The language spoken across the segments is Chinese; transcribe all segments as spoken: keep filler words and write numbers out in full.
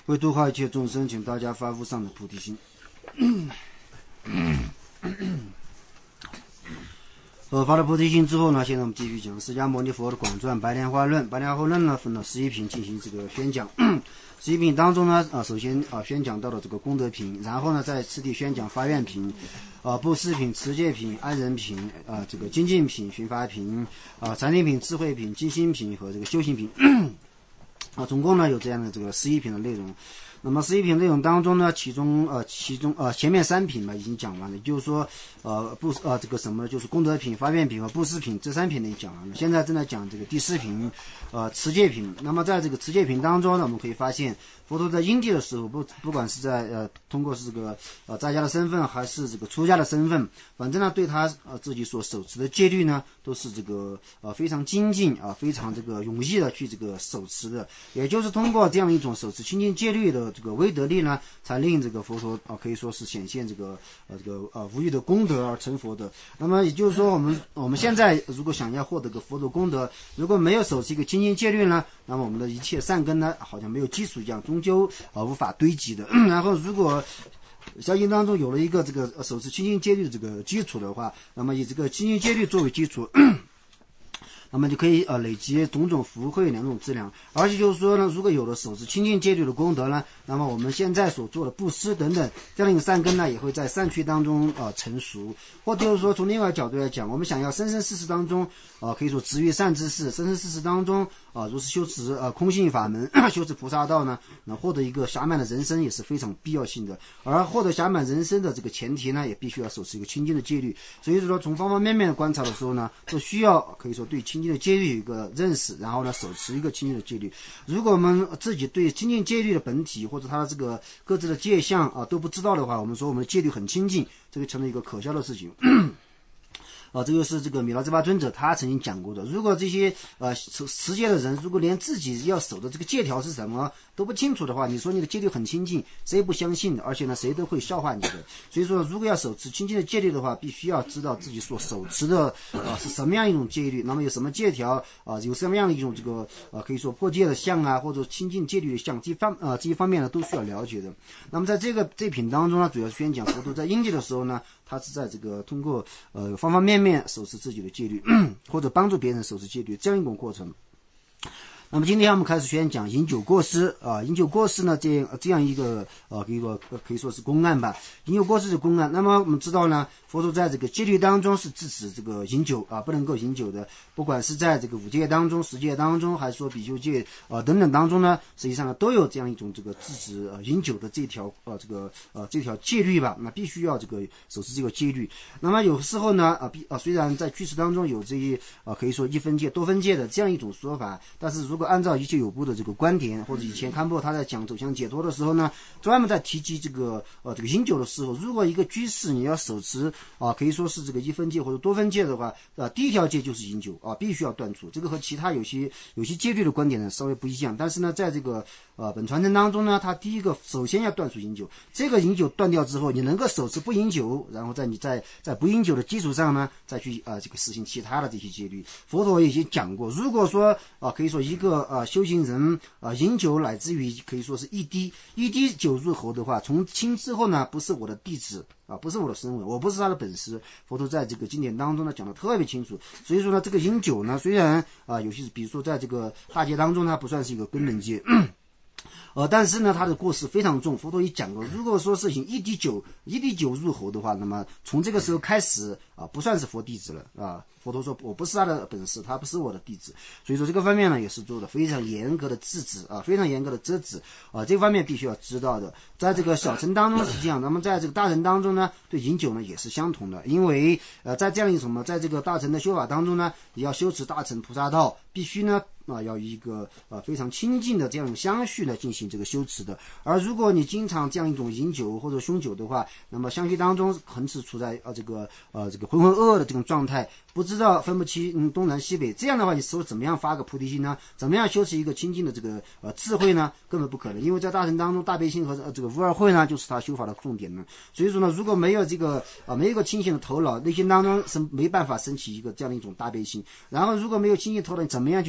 为度化一切众生，请大家发无上的菩提心。呃，发了菩提心之后呢，现在我们继续讲释迦牟尼佛的广传白莲花论。白莲花论呢分了十一品进行这个宣讲。十一品当中呢，啊，首先啊宣讲到了这个功德品，然后呢再次第宣讲发愿品，啊布施品、持戒品、安忍品，啊这个精进品、寻法品，啊禅定品、智慧品、精心品和这个修行品。啊，总共呢有这样的这个十一品的内容。那么十一品内容当中呢，其中呃其中呃前面三品嘛已经讲完了，也就是说呃布呃这个什么就是功德品、发愿品和布施品这三品呢讲完了。现在正在讲这个第四品，呃持戒品。那么在这个持戒品当中呢，我们可以发现佛陀在因地的时候，不不管是在呃通过是这个呃在家的身份还是这个出家的身份，反正呢对他呃自己所手持的戒律呢都是这个呃非常精进啊、呃、非常这个容易的去这个手持的。也就是通过这样一种手持清净戒律的这个威德力呢，才令这个佛陀啊、呃、可以说是显现这个呃这个呃无与的功德而成佛的。那么也就是说，我们我们现在如果想要获得个佛的功德，如果没有手持一个清净戒律呢，那么我们的一切善根呢，好像没有基础一样，终究啊、呃、无法堆积的。然后如果相信当中有了一个这个手持清净戒律的这个基础的话，那么以这个清净戒律作为基础。那么就可以呃累积种种福慧两种质量，而且就是说呢，如果有了手持清净戒律的功德呢，那么我们现在所做的布施等等这样的善根呢，也会在善趣当中呃成熟。或者就是说从另外角度来讲，我们想要生生世世当中呃可以说执于善知识，生生世世当中啊、呃、如是修持呃空性法门修持菩萨道呢，那获得一个暇满的人生也是非常必要性的。而获得暇满人生的这个前提呢，也必须要手持一个清净的戒律。所以说从方方面面的观察的时候呢，都需要可以说对清净的戒律有一个认识，然后呢手持一个清净的戒律。如果我们自己对清净戒律的本体或者它的这个各自的界相啊都不知道的话，我们说我们的戒律很清净，这个成了一个可笑的事情。啊，这个是这个米拉兹巴尊者他曾经讲过的。如果这些呃持持戒的人，如果连自己要守的这个戒条是什么都不清楚的话，你说你的戒律很清净，谁不相信的？而且呢，谁都会笑话你的。所以说，如果要守持清净的戒律的话，必须要知道自己所手持的啊、呃、是什么样一种戒律，那么有什么戒条啊、呃，有什么样的一种这个啊、呃、可以说破戒的相啊，或者清净戒律的相，这方啊、呃、这一方面呢都需要了解的。那么在这个这品当中呢，主要宣讲佛陀在因地的时候呢，他是在这个通过呃方方面面守持自己的戒律，或者帮助别人守持戒律这样一种过程。那么今天我们开始宣讲饮酒过失啊，饮酒过失呢，这这样一个呃，可以说可以说是公案吧。饮酒过失是公案。那么我们知道呢，佛陀在这个戒律当中是制止这个饮酒啊，不能够饮酒的。不管是在这个五戒当中、十戒当中，还是说比丘戒啊等等当中呢，实际上呢都有这样一种这个制止呃饮酒的这条呃这个呃这条戒律吧。那必须要这个守持这个戒律。那么有时候呢啊必啊虽然在居士当中有这一啊可以说一分戒、多分戒的这样一种说法，但是如果按照一切有部的这个观点，或者以前堪布他在讲走向解脱的时候呢，专门在提及这个呃这个饮酒的时候，如果一个居士你要手持啊可以说是这个一分戒或者多分戒的话，啊第一条戒就是饮酒啊，必须要断除。这个和其他有些有些戒律的观点呢稍微不一样，但是呢在这个呃本传承当中呢，他第一个首先要断除饮酒。这个饮酒断掉之后，你能够手持不饮酒，然后在你在在不饮酒的基础上呢，再去啊、呃、这个实行其他的这些戒律。佛陀也已经讲过，如果说啊可以说一个啊、呃修行人啊饮酒乃至于可以说是一滴一滴酒入喉的话，从轻之后呢，不是我的弟子啊，不是我的身份，我不是他的本师。佛陀在这个经典当中呢讲的特别清楚。所以说呢，这个饮酒呢，虽然啊有些比如说在这个大戒当中，它不算是一个根本戒。呃，但是呢，它的过失非常重。佛陀也讲过，如果说是饮一滴酒一滴酒入喉的话，那么从这个时候开始啊，不算是佛弟子了啊。佛陀说，我不是他的本师，他不是我的弟子。所以说这个方面呢，也是做的非常严格的制止啊，非常严格的遮止啊，这方面必须要知道的。在这个小乘当中是这样，那么在这个大乘当中呢，对饮酒呢也是相同的。因为呃，在这样一种什么，在这个大乘的修法当中呢，也要修持大乘菩萨道，必须呢。啊，要一个呃非常亲近的这样一种相续呢进行这个修持的。而如果你经常这样一种饮酒或者酗酒的话，那么相续当中很是处在呃这个呃这个浑浑噩噩的这种状态，不知道分不清嗯东南西北。这样的话，你说怎么样发个菩提心呢？怎么样修持一个清净的这个呃智慧呢？根本不可能。因为在大乘当中，大悲心和呃这个无二慧呢，就是他修法的重点呢。所以说呢，如果没有这个啊、呃、没有一个清醒的头脑，内心当中是没办法升起一个这样的一种大悲心。然后如果没有清醒头脑，你怎么样去抉择？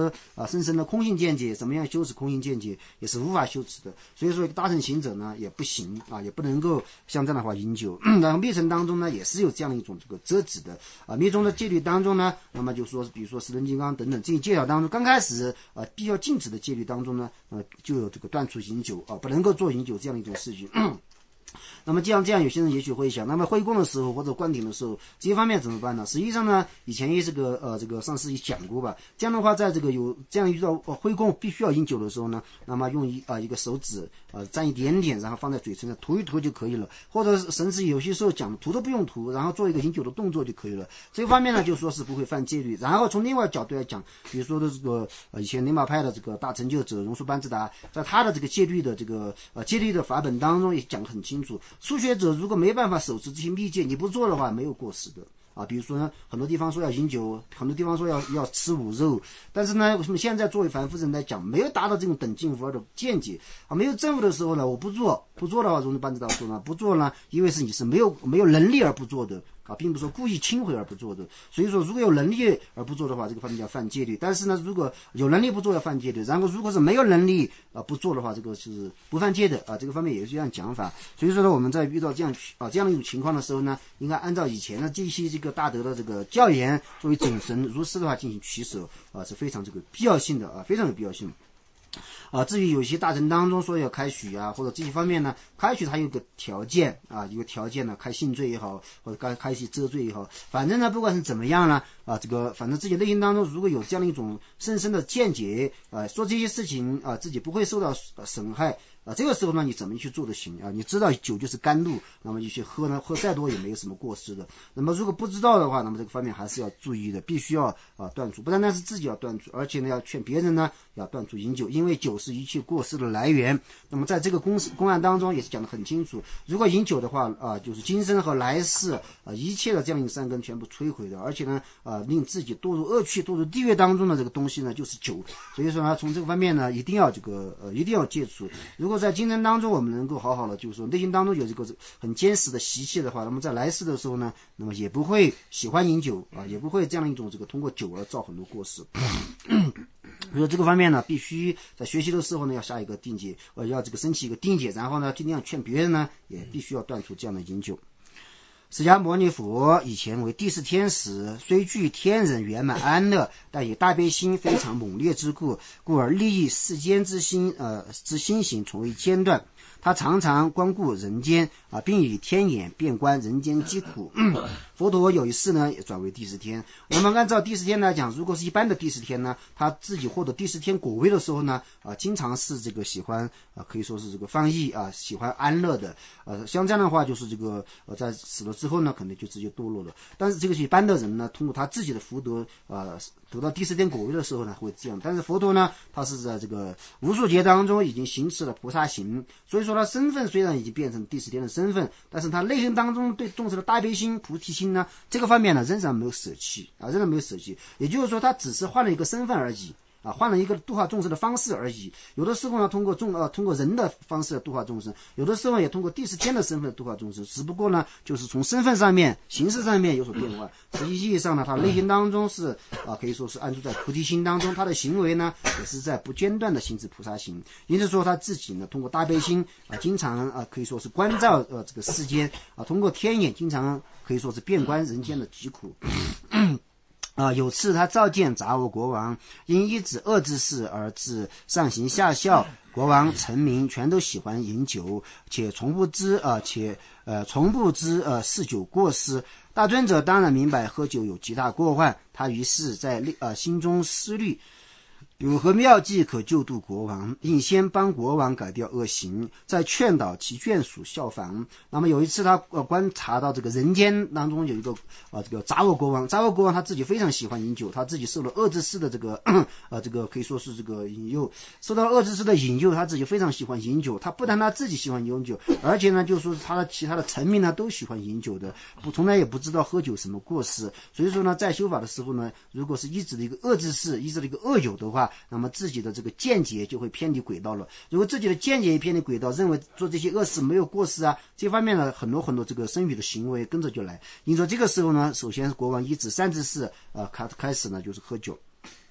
的啊深深的空性见解，怎么样修持空性见解也是无法修持的。所以说大乘行者呢也不行啊，也不能够像这样的话饮酒。然后密乘当中呢也是有这样的一种这个遮止的啊。密宗的戒律当中呢，那么就说比如说十轮金刚等等这些戒条当中，刚开始啊必要禁止的戒律当中呢，呃就有这个断除饮酒啊，不能够做饮酒这样的一种事情。那么这样这样，有些人也许会想，那么会供的时候或者灌顶的时候，这一方面怎么办呢？实际上呢，以前也这个呃这个上次也讲过吧。这样的话，在这个有这样遇到呃会供必须要饮酒的时候呢，那么用一啊、呃、一个手指呃蘸一点点，然后放在嘴唇上涂一涂就可以了。或者甚至有些时候讲涂都不用涂，然后做一个饮酒的动作就可以了。这一方面呢，就说是不会犯戒律。然后从另外角度来讲，比如说的这个呃以前灵马派的这个大成就者荣树班智达，在他的这个戒律的这个呃戒律的法本当中也讲得很清楚。初学者如果没办法守持这些密戒，你不做的话没有过失的啊。比如说呢，很多地方说要饮酒，很多地方说要要吃五肉，但是呢，为什么现在作为凡夫人来讲，没有达到这种等劲佛的见解啊，没有证悟的时候呢，我不做，不做的话，荣树班智达说呢，不做呢，因为是你是没有没有能力而不做的。啊，并不是说故意轻毁而不做的，所以说如果有能力而不做的话，这个方面叫犯戒律。但是呢，如果有能力不做要犯戒律，然后如果是没有能力啊不做的话，这个是不犯戒的啊。这个方面也是这样讲法。所以说呢，我们在遇到这样啊这样的一种情况的时候呢，应该按照以前的这些这个大德的这个教言作为准绳，如实的话进行取舍啊，是非常这个必要性的啊，非常有必要性。啊，至于有些大乘当中说要开许啊，或者这些方面呢，开许它有个条件啊，有个条件呢，开性罪也好，或者开开些遮罪也好，反正呢，不管是怎么样呢，啊，这个反正自己内心当中如果有这样的一种深深的见解啊，说这些事情啊，自己不会受到损害。啊，这个时候呢，你怎么去做都行啊？你知道酒就是甘露，那么你去喝呢，喝再多也没有什么过失的。那么如果不知道的话，那么这个方面还是要注意的，必须要啊断除。不单单是自己要断除，而且呢要劝别人呢要断除饮酒，因为酒是一切过失的来源。那么在这个公公案当中也是讲得很清楚，如果饮酒的话啊，就是今生和来世啊一切的这样一个善根全部摧毁的，而且呢啊令自己堕入恶趣、堕入地狱当中的这个东西呢就是酒。所以说呢，从这个方面呢，一定要这个呃一定要戒除。如果在今生当中我们能够好好的，就是说内心当中有这个很坚实的习气的话，那么在来世的时候呢，那么也不会喜欢饮酒啊，也不会这样一种这个通过酒而造很多过失。所以这个方面呢，必须在学习的时候呢，要下一个定解，呃，要这个升起一个定解，然后呢，尽量劝别人呢，也必须要断除这样的饮酒。释迦牟尼佛以前为第四天使，虽具天人圆满安乐，但以大悲心非常猛烈之故，故而利益世间之心，呃之心行从未间断。他常常光顾人间啊，并以天眼遍观人间疾苦。佛陀有一次呢，也转为第十天。那么按照第十天来讲，如果是一般的第十天呢，他自己获得第十天果位的时候呢，啊，经常是这个喜欢啊，可以说是这个放逸啊，喜欢安乐的。呃，像这样的话，就是这个呃，在死了之后呢，可能就直接堕落了。但是这个一般的人呢，通过他自己的福德啊，得到第十天果位的时候呢，会这样。但是佛陀呢，他是在这个无数劫当中已经行持了菩萨行，所以说他身份虽然已经变成第十天的身份，但是他内心当中对众生的大悲心、菩提心呢，这个方面呢，仍然没有舍弃啊，仍然没有舍弃。也就是说，他只是换了一个身份而已。啊，换了一个度化众生的方式而已。有的时候呢，通过众呃通过人的方式度化众生；有的时候也通过第十天的身份度化众生。只不过呢，就是从身份上面、形式上面有所变化。实际意义上呢，他内心当中是啊，可以说是安住在菩提心当中。他的行为呢，也是在不间断的行持菩萨行。因此说，他自己呢，通过大悲心啊，经常啊，可以说是关照呃这个世间啊，通过天眼，经常可以说是遍观人间的疾苦。啊、呃，有次他召见杂国国王，因一指恶之事而致上行下效。国王臣民全都喜欢饮酒，且从不知呃，且呃从不知呃嗜酒过失。大尊者当然明白喝酒有极大过患，他于是在呃心中思虑。有何妙计可救度国王？应先帮国王改掉恶行，再劝导其眷属效仿。那么有一次他呃观察到这个人间当中有一个呃这个杂恶国王，杂恶国王他自己非常喜欢饮酒，他自己受了恶之师的这个呃这个可以说是这个引诱，受到恶之师的引诱，他自己非常喜欢饮酒。他不但他自己喜欢饮酒，而且呢就说是他的其他的臣民呢都喜欢饮酒的，不从来也不知道喝酒什么过失。所以说呢，在修法的时候呢，如果是依止的一个恶之师，依止的一个恶友的话，那么自己的这个见解就会偏离轨道了。如果自己的见解也偏离轨道，认为做这些恶事没有过失啊，这方面呢很多很多这个生语的行为跟着就来。因此这个时候呢，首先国王依止善知识呃开开始呢就是喝酒。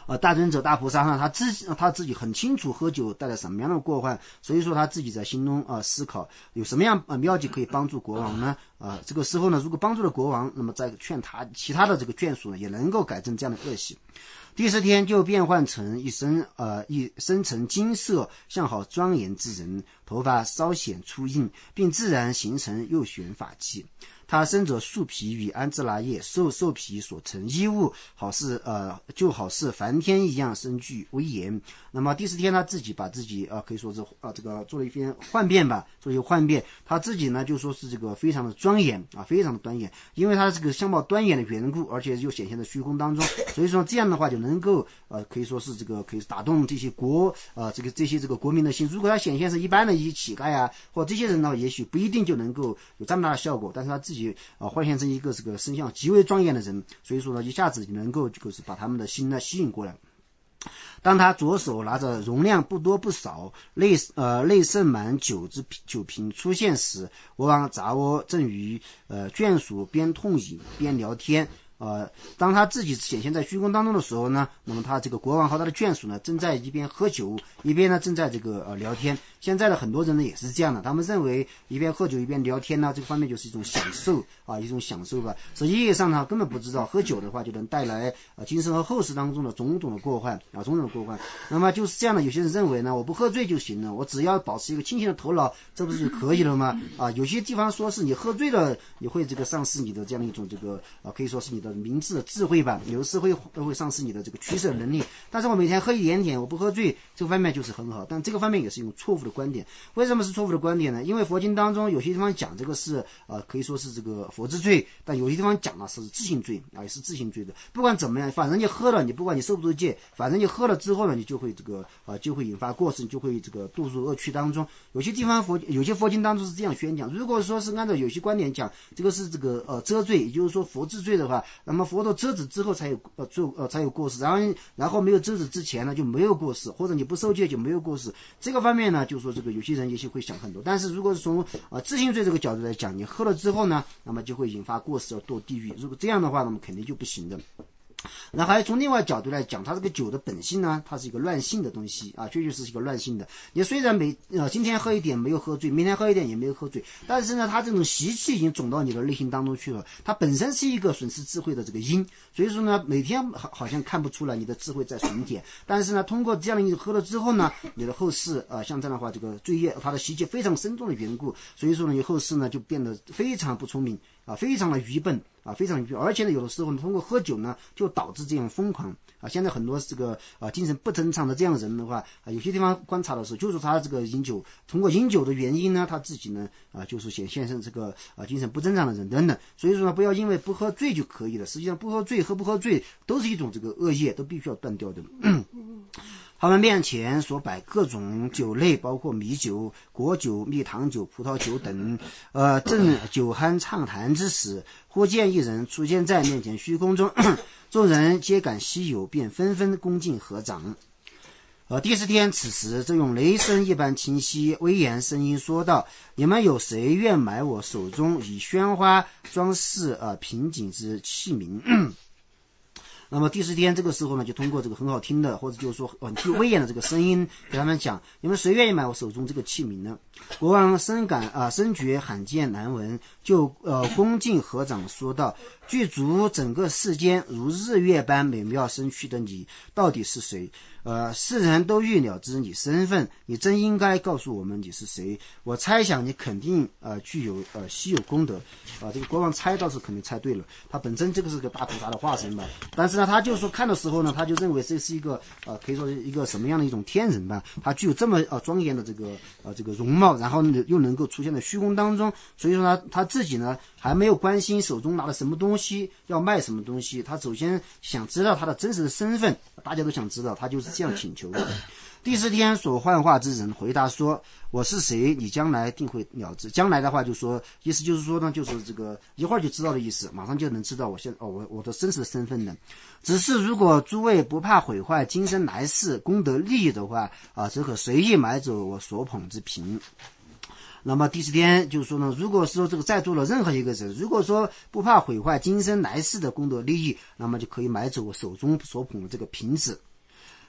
呃，大尊者大菩萨呢，他自己他自己很清楚喝酒带来什么样的过患，所以说他自己在心中啊、呃、思考有什么样啊、呃、妙计可以帮助国王呢？啊、呃，这个时候呢，如果帮助了国王，那么再劝他其他的这个眷属呢，也能够改正这样的恶习。第十天就变换成一身呃一身呈金色相好庄严之人，头发稍显粗硬，并自然形成右旋法器。他身着树皮与安兹拉叶兽兽皮所成衣物，好似呃就好似梵天一样身具威严。那么第四天他自己把自己呃可以说是呃这个做了一番幻变吧，做一个幻变，他自己呢就说是这个非常的庄严啊，非常的端严，因为他这个相貌端严的缘故，而且又显现在虚空当中，所以说这样的话就能够呃可以说是这个可以打动这些国呃这个这些这个国民的心。如果他显现是一般的一些乞丐啊或这些人呢，也许不一定就能够有这么大的效果，但是他自己啊，幻现成一个这个身相极为庄严的人，所以说呢，一下子就能够就是把他们的心呢吸引过来。当他左手拿着容量不多不少、内呃内盛满酒之酒瓶出现时，国王扎窝正与呃眷属边痛饮边聊天。呃，当他自己显现在虚空当中的时候呢，那么他这个国王和他的眷属呢，正在一边喝酒，一边呢正在这个呃聊天。现在的很多人呢也是这样的，他们认为一边喝酒一边聊天呢，这个方面就是一种享受啊，一种享受吧。实际上呢，根本不知道喝酒的话就能带来呃今生和后世当中的种种的过患啊，种种的过患。那么就是这样的，有些人认为呢，我不喝醉就行了，我只要保持一个清醒的头脑，这不是就可以了吗？啊，有些地方说是你喝醉了，你会这个丧失你的这样的一种这个啊，可以说是你的明智的智慧吧，有时会会丧失你的这个取舍能力。但是我每天喝一点点，我不喝醉，这个方面就是很好。但这个方面也是一种错误的观点。为什么是错误的观点呢？因为佛经当中有些地方讲这个是呃可以说是这个佛之罪，但有些地方讲的是自性罪啊，也是自性罪的。不管怎么样，反正你喝了，你不管你受不受戒，反正你喝了之后呢，你就会这个啊、呃、就会引发过失，你就会这个堕入恶趣当中。有些地方佛有些佛经当中是这样宣讲。如果说是按照有些观点讲，这个是这个呃遮罪，也就是说佛之罪的话，那么佛陀遮止之后才有呃做呃才有过失，然后然后没有遮止之前呢就没有过失，或者你不受戒就没有过失。这个方面呢，就是说这个有些人也许会想很多，但是如果是从呃自性罪这个角度来讲，你喝了之后呢，那么就会引发过失而堕地狱。如果这样的话，那么肯定就不行的。那还从另外角度来讲，它这个酒的本性呢，它是一个乱性的东西啊，确确实是一个乱性的。你虽然每呃今天喝一点没有喝醉，明天喝一点也没有喝醉，但是呢，它这种习气已经种到你的内心当中去了，它本身是一个损失智慧的这个因，所以说呢，每天好好像看不出来你的智慧在损减，但是呢，通过这样的一喝了之后呢，你的后世啊、呃，像这样的话，这个罪业它的习气非常深重的缘故，所以说呢，你后世呢就变得非常不聪明啊，非常的愚笨。啊，非常愚笨，而且呢，有的时候呢，通过喝酒呢，就导致这样疯狂啊。现在很多这个啊精神不正常的这样的人的话啊，有些地方观察的时候，就是他这个饮酒，通过饮酒的原因呢，他自己呢啊，就是显现成这个啊精神不正常的人等等。所以说呢，不要因为不喝醉就可以了，实际上不喝醉、喝不喝醉都是一种这个恶业，都必须要断掉的。他们面前所摆各种酒类，包括米酒、果酒、蜜糖酒、葡萄酒等。呃，正酒酣畅谈之时，忽见一人出现在面前虚空中，众人皆感稀有，便纷纷恭敬合掌。呃，第四天，此时正用雷声一般清晰威严声音说道：“你们有谁愿买我手中以鲜花装饰呃瓶颈之器皿？”那么第四天这个时候呢，就通过这个很好听的，或者就是说很具威严的这个声音，给他们讲：你们谁愿意买我手中这个器皿呢？国王深感啊、呃，深觉罕见难闻，就呃恭敬合掌说道：具足整个世间如日月般美妙身躯的你，到底是谁？呃，世人都欲了知你身份，你真应该告诉我们你是谁。我猜想你肯定呃具有呃稀有功德啊、呃。这个国王猜倒是肯定猜对了，他本身这个是个大菩萨的化身吧，但是呢，他就说看的时候呢，他就认为这是一个呃可以说是一个什么样的一种天人吧，他具有这么呃庄严的这个呃这个容貌，然后呢又能够出现在虚空当中，所以说呢他自己呢还没有关心手中拿了什么东西，要卖什么东西，他首先想知道他的真实的身份，大家都想知道，他就是这样请求的。第四天所幻化之人回答说：我是谁，你将来定会了知。将来的话就说，意思就是说呢，就是这个一会儿就知道的意思，马上就能知道我现哦我我的真实的身份的。只是如果诸位不怕毁坏今生来世功德利益的话啊，则可随意买走我所捧之瓶。那么第四天就是说呢，如果说这个在座的任何一个人，如果说不怕毁坏今生来世的功德利益，那么就可以买走我手中所捧的这个瓶子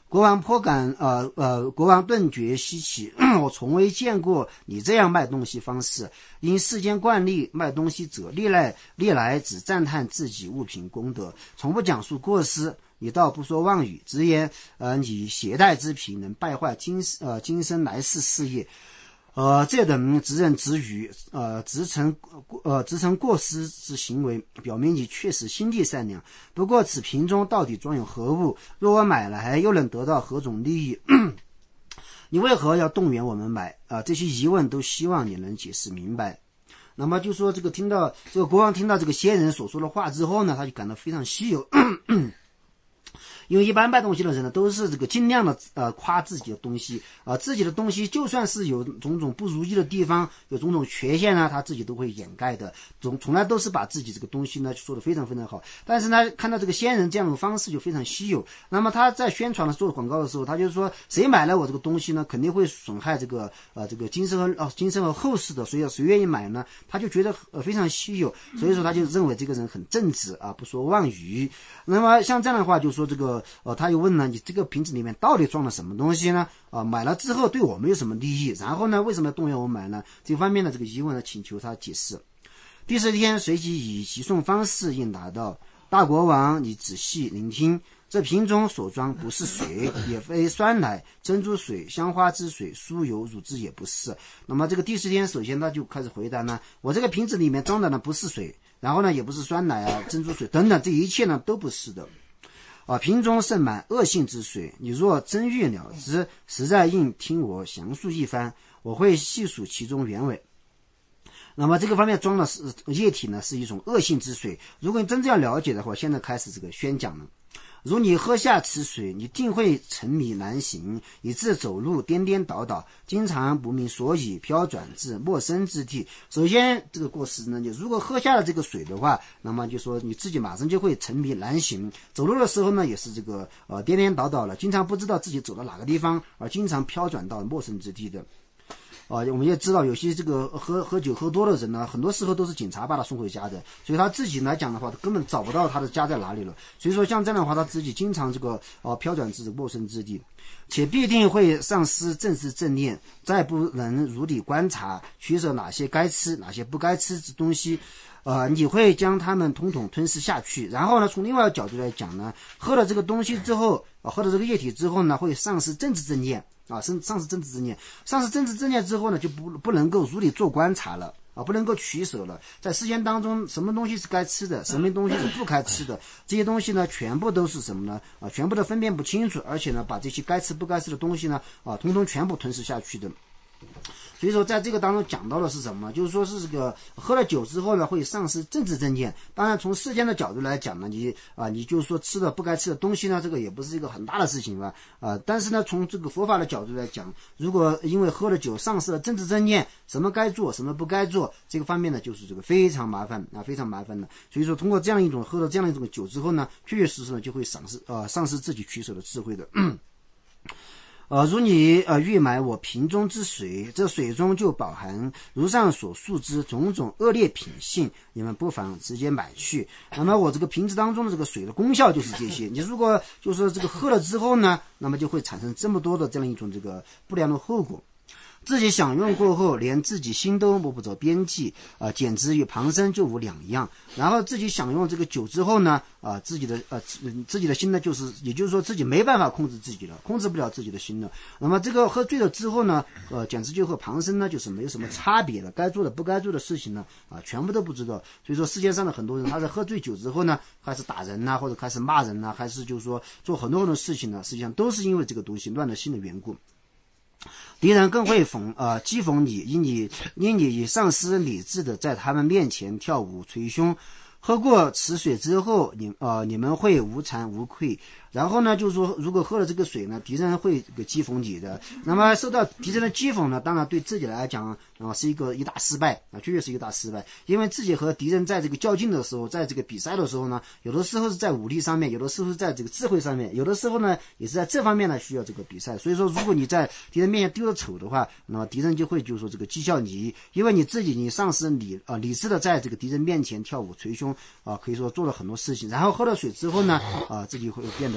国王颇感呃呃，国王顿觉稀奇，我从未见过你这样卖东西方式。因世间惯例，卖东西者历来历来只赞叹自己物品功德，从不讲述过失。你倒不说妄语，直言呃你携带之品能败坏今呃今生来世事业。呃，这等直人直语，呃，直成呃直成过失之行为，表明你确实心地善良。不过此瓶中到底装有何物？若我买来，又能得到何种利益？你为何要动员我们买？啊、呃，这些疑问都希望你能解释明白。那么就说这个听到这个国王听到这个仙人所说的话之后呢，他就感到非常稀有。因为一般卖东西的人呢，都是这个尽量的呃夸自己的东西啊、呃，自己的东西就算是有种种不如意的地方，有种种缺陷呢，他自己都会掩盖的，从从来都是把自己这个东西呢说得非常非常好。但是呢，看到这个仙人这样的方式就非常稀有。那么他在宣传的做广告的时候，他就说谁买了我这个东西呢，肯定会损害这个呃这个今生和呃今生和后世的，所以谁愿意买呢？他就觉得呃非常稀有，所以说他就认为这个人很正直啊，不说妄语。那么像这样的话，就说这个。呃，他又问呢，你这个瓶子里面到底装了什么东西呢？啊、呃，买了之后对我们有什么利益？然后呢，为什么要动员我们买呢？这方面的这个疑问呢，请求他解释。第十天，随即以急送方式应答道：大国王，你仔细聆听，这瓶中所装不是水，也非酸奶、珍珠水、香花之水、酥油、乳汁也不是。那么这个第十天，首先他就开始回答呢，我这个瓶子里面装的呢不是水，然后呢也不是酸奶啊、珍珠水等等，这一切呢都不是的。啊，瓶中盛满恶性之水，你若真欲了之，实在应听我详述一番，我会细数其中原委。那么这个方面装的是液体呢，是一种恶性之水。如果你真正要了解的话，现在开始这个宣讲了。如你喝下此水，你定会沉迷难行，以致走路颠颠倒倒，经常不明所以，飘转至陌生之地。首先这个过失呢，你如果喝下了这个水的话，那么就说你自己马上就会沉迷难行，走路的时候呢也是这个呃颠颠倒倒了，经常不知道自己走到哪个地方，而经常飘转到陌生之地的。啊、呃，我们也知道有些这个喝喝酒喝多的人呢，很多时候都是警察把他送回家的，所以他自己来讲的话，根本找不到他的家在哪里了。所以说像这样的话，他自己经常这个呃飘转至陌生之地，且必定会丧失正知正念，再不能如理观察，取舍哪些该吃，哪些不该吃之东西。呃，你会将它们统统吞噬下去，然后呢，从另外一个角度来讲呢，喝了这个东西之后，啊，喝了这个液体之后呢，会丧失正知正念。啊，丧丧失正知正念，丧失正知正念之后呢，就不不能够如理做观察了啊，不能够取舍了。在世间当中，什么东西是该吃的，什么东西是不该吃的，这些东西呢，全部都是什么呢？啊，全部都分辨不清楚，而且呢，把这些该吃不该吃的东西呢，啊，统统全部吞噬下去的。所以说在这个当中讲到的是什么？就是说是这个喝了酒之后呢，会丧失正知正念。当然从世间的角度来讲呢，你啊，你就是说吃的不该吃的东西呢，这个也不是一个很大的事情吧？啊，但是呢，从这个佛法的角度来讲，如果因为喝了酒丧失了正知正念，什么该做，什么不该做，这个方面呢，就是这个非常麻烦啊，非常麻烦的。所以说，通过这样一种喝了这样一种酒之后呢，确确实实呢，就会丧失呃丧失自己取舍的智慧的。呃，如你呃欲买我瓶中之水，这水中就饱含如上所述之种种恶劣品性，你们不妨直接买去。那么我这个瓶子当中的这个水的功效就是这些。你如果就是说这个喝了之后呢，那么就会产生这么多的这样一种这个不良的后果。自己享用过后，连自己心都摸不着边际，啊、呃，简直与旁生就无两样。然后自己享用这个酒之后呢，啊、呃，自己的呃自己的心呢，就是也就是说自己没办法控制自己了，控制不了自己的心了。那么这个喝醉了之后呢，呃，简直就和旁生呢就是没有什么差别了，该做的不该做的事情呢，啊、呃，全部都不知道。所以说世界上的很多人，他在喝醉酒之后呢，开始打人呐、啊，或者开始骂人呐、啊，还是就是说做很多很多事情呢，实际上都是因为这个东西乱了心的缘故。敌人更会讽呃讥讽你，因你因你以丧失理智的在他们面前跳舞捶胸。喝过此水之后，你呃你们会无惭无愧。然后呢，就是说，如果喝了这个水呢，敌人会给讥讽你的。那么受到敌人的讥讽呢，当然对自己来讲啊、呃，是一个一大失败啊，确实是一个大失败。因为自己和敌人在这个较劲的时候，在这个比赛的时候呢，有的时候是在武力上面，有的时候是在这个智慧上面，有的时候呢也是在这方面呢需要这个比赛。所以说，如果你在敌人面前丢了丑的话，那么敌人就会就是说这个讥笑你，因为你自己你丧失理啊、呃、理智的在这个敌人面前跳舞捶胸啊、呃，可以说做了很多事情。然后喝了水之后呢，啊、呃、自己会变得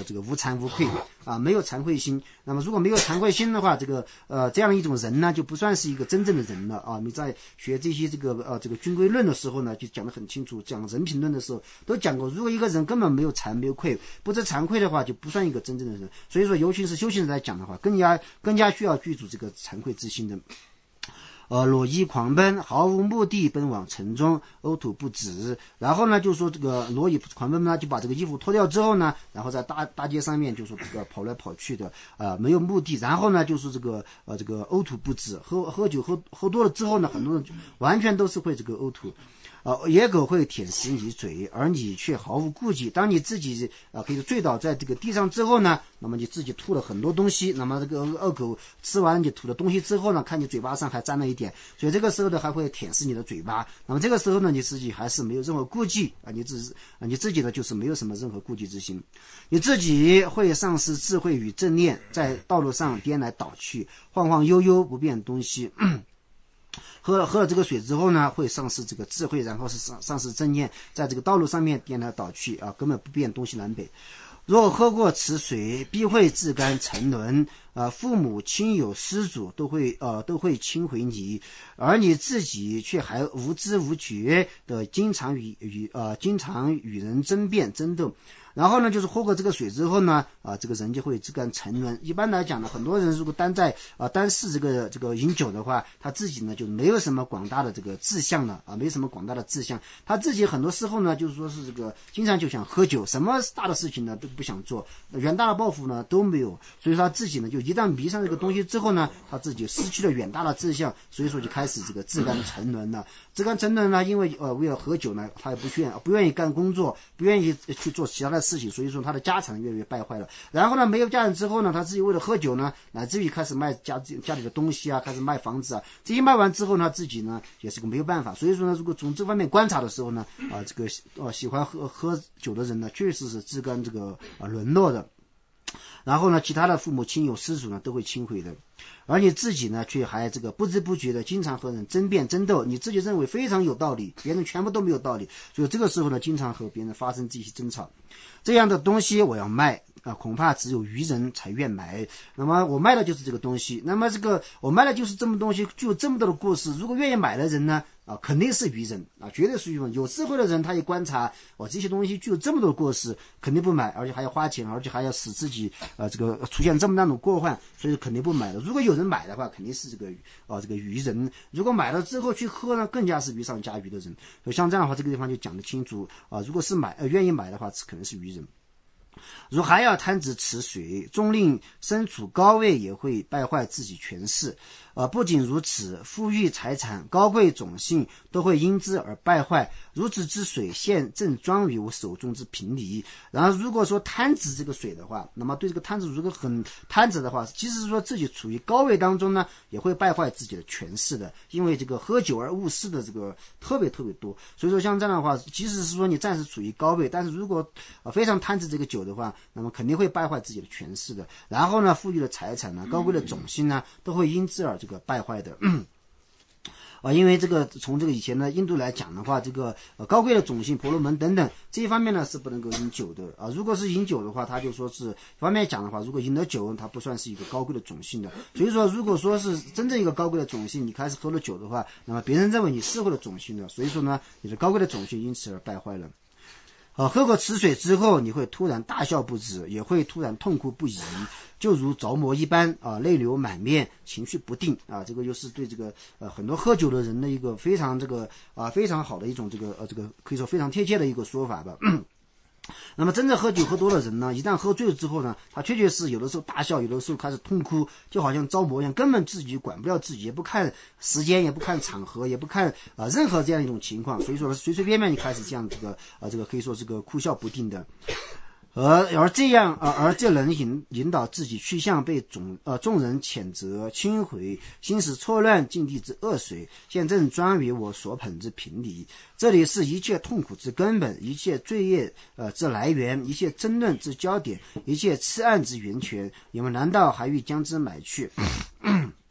的这个无惭无愧啊，没有惭愧心。那么如果没有惭愧心的话，这个呃这样一种人呢，就不算是一个真正的人了啊。你在学这些这个呃这个军规论的时候呢，就讲得很清楚，讲人品论的时候都讲过，如果一个人根本没有惭没有愧，不知惭愧的话，就不算一个真正的人。所以说，尤其是修行人来讲的话，更加更加需要具足这个惭愧之心的。呃，裸衣狂奔，毫无目的奔往城中，呕吐不止。然后呢，就说这个裸衣狂奔呢，就把这个衣服脱掉之后呢，然后在大大街上面就说这个跑来跑去的，呃，没有目的。然后呢，就是这个呃这个呕吐不止，喝喝酒喝喝多了之后呢，很多人完全都是会这个呕吐。呃，野狗会舔食你嘴，而你却毫无顾忌。当你自己呃可以醉倒在这个地上之后呢，那么你自己吐了很多东西，那么这个恶狗吃完你吐的东西之后呢，看你嘴巴上还沾了一点，所以这个时候呢还会舔舐你的嘴巴。那么这个时候呢，你自己还是没有任何顾忌啊，你自啊你自己呢就是没有什么任何顾忌之心，你自己会丧失智慧与正念，在道路上颠来倒去，晃晃悠悠不辨东西。喝了喝了这个水之后呢，会丧失这个智慧，然后是丧丧失正念，在这个道路上面颠来倒去啊，根本不辨东西南北。若喝过此水，必会自甘沉沦。呃，父母亲友师祖都会呃都会轻回你，而你自己却还无知无觉的经常与与呃经常与人争辩争斗。然后呢，就是喝过这个水之后呢，啊、呃，这个人就会自甘沉沦。一般来讲呢，很多人如果单在啊、呃、单是这个这个饮酒的话，他自己呢就没有什么广大的这个志向了啊，没什么广大的志向。他自己很多时候呢，就是说是这个经常就想喝酒，什么大的事情呢都不想做，远大的抱负呢都没有。所以说他自己呢，就一旦迷上这个东西之后呢，他自己失去了远大的志向，所以说就开始这个自甘沉沦了。自甘沉沦呢，因为呃为了喝酒呢，他也不愿不愿意干工作，不愿意去做其他的事情，所以说他的家产越来越败坏了。然后呢，没有家产之后呢，他自己为了喝酒呢，乃至于开始卖家家里的东西啊，开始卖房子啊。这些卖完之后呢，自己呢也是个没有办法。所以说呢，如果从这方面观察的时候呢，啊、呃，这个呃喜欢喝喝酒的人呢，确实是自甘这个啊、呃、沦落的。然后呢，其他的父母亲友师祖呢都会轻毁的，而你自己呢却还这个不知不觉的经常和人争辩争斗，你自己认为非常有道理，别人全部都没有道理，所以这个时候呢经常和别人发生这些争吵。这样的东西我要卖啊，恐怕只有愚人才愿买。那么我卖的就是这个东西，那么这个我卖的就是这么东西，具有这么多的故事，如果愿意买的人呢啊，肯定是愚人啊，绝对是愚人。有智慧的人他一观察，哦，这些东西具有这么多的故事，肯定不买，而且还要花钱，而且还要使自己呃这个出现这么那种过患，所以肯定不买的。如果有人买的话，肯定是这个啊这个愚人。如果买了之后去喝呢，更加是愚上加愚的人。所以像这样的话，这个地方就讲得清楚啊。如果是买呃愿意买的话，可能是愚人。如还要贪执此水，终令身处高位，也会败坏自己权势。呃，不仅如此，富裕财产、高贵种姓都会因之而败坏。如此之水，现正装于我手中之瓶里。然后，如果说贪执这个水的话，那么对这个贪执如果很贪执的话，即使是说自己处于高位当中呢，也会败坏自己的权势的。因为这个喝酒而误事的这个特别特别多。所以说，像这样的话，即使是说你暂时处于高位，但是如果呃非常贪执这个酒的话，那么肯定会败坏自己的权势的。然后呢，富裕的财产呢，高贵的种姓呢，都会因之而这个败坏的。啊，因为这个从这个以前的印度来讲的话，这个呃高贵的种姓婆罗门等等这一方面呢是不能够饮酒的啊。如果是饮酒的话，他就说是一方面讲的话，如果饮了酒，他不算是一个高贵的种姓的。所以说，如果说是真正一个高贵的种姓，你开始喝了酒的话，那么别人认为你是会的种姓的，所以说呢，你的高贵的种姓因此而败坏了。啊，喝过此水之后，你会突然大笑不止，也会突然痛哭不已，就如着魔一般啊，泪流满面，情绪不定啊。这个又是对这个呃很多喝酒的人的一个非常这个啊非常好的一种这个呃这个可以说非常贴切的一个说法吧。那么真正喝酒喝多的人呢，一旦喝醉了之后呢，他确确是有的时候大笑，有的时候开始痛哭，就好像着魔一样，根本自己管不了自己，也不看时间，也不看场合，也不看啊、呃、任何这样一种情况，所以说随随便便就开始这样这个啊、呃、这个可以说这个哭笑不定的。而而这样而而这能引引导自己去向被众呃众人谴责轻毁，心使错乱境地之恶水，现正装于我所捧之瓶里。这里是一切痛苦之根本，一切罪业呃之来源，一切争论之焦点，一切痴暗之源泉。你们难道还欲将之买去？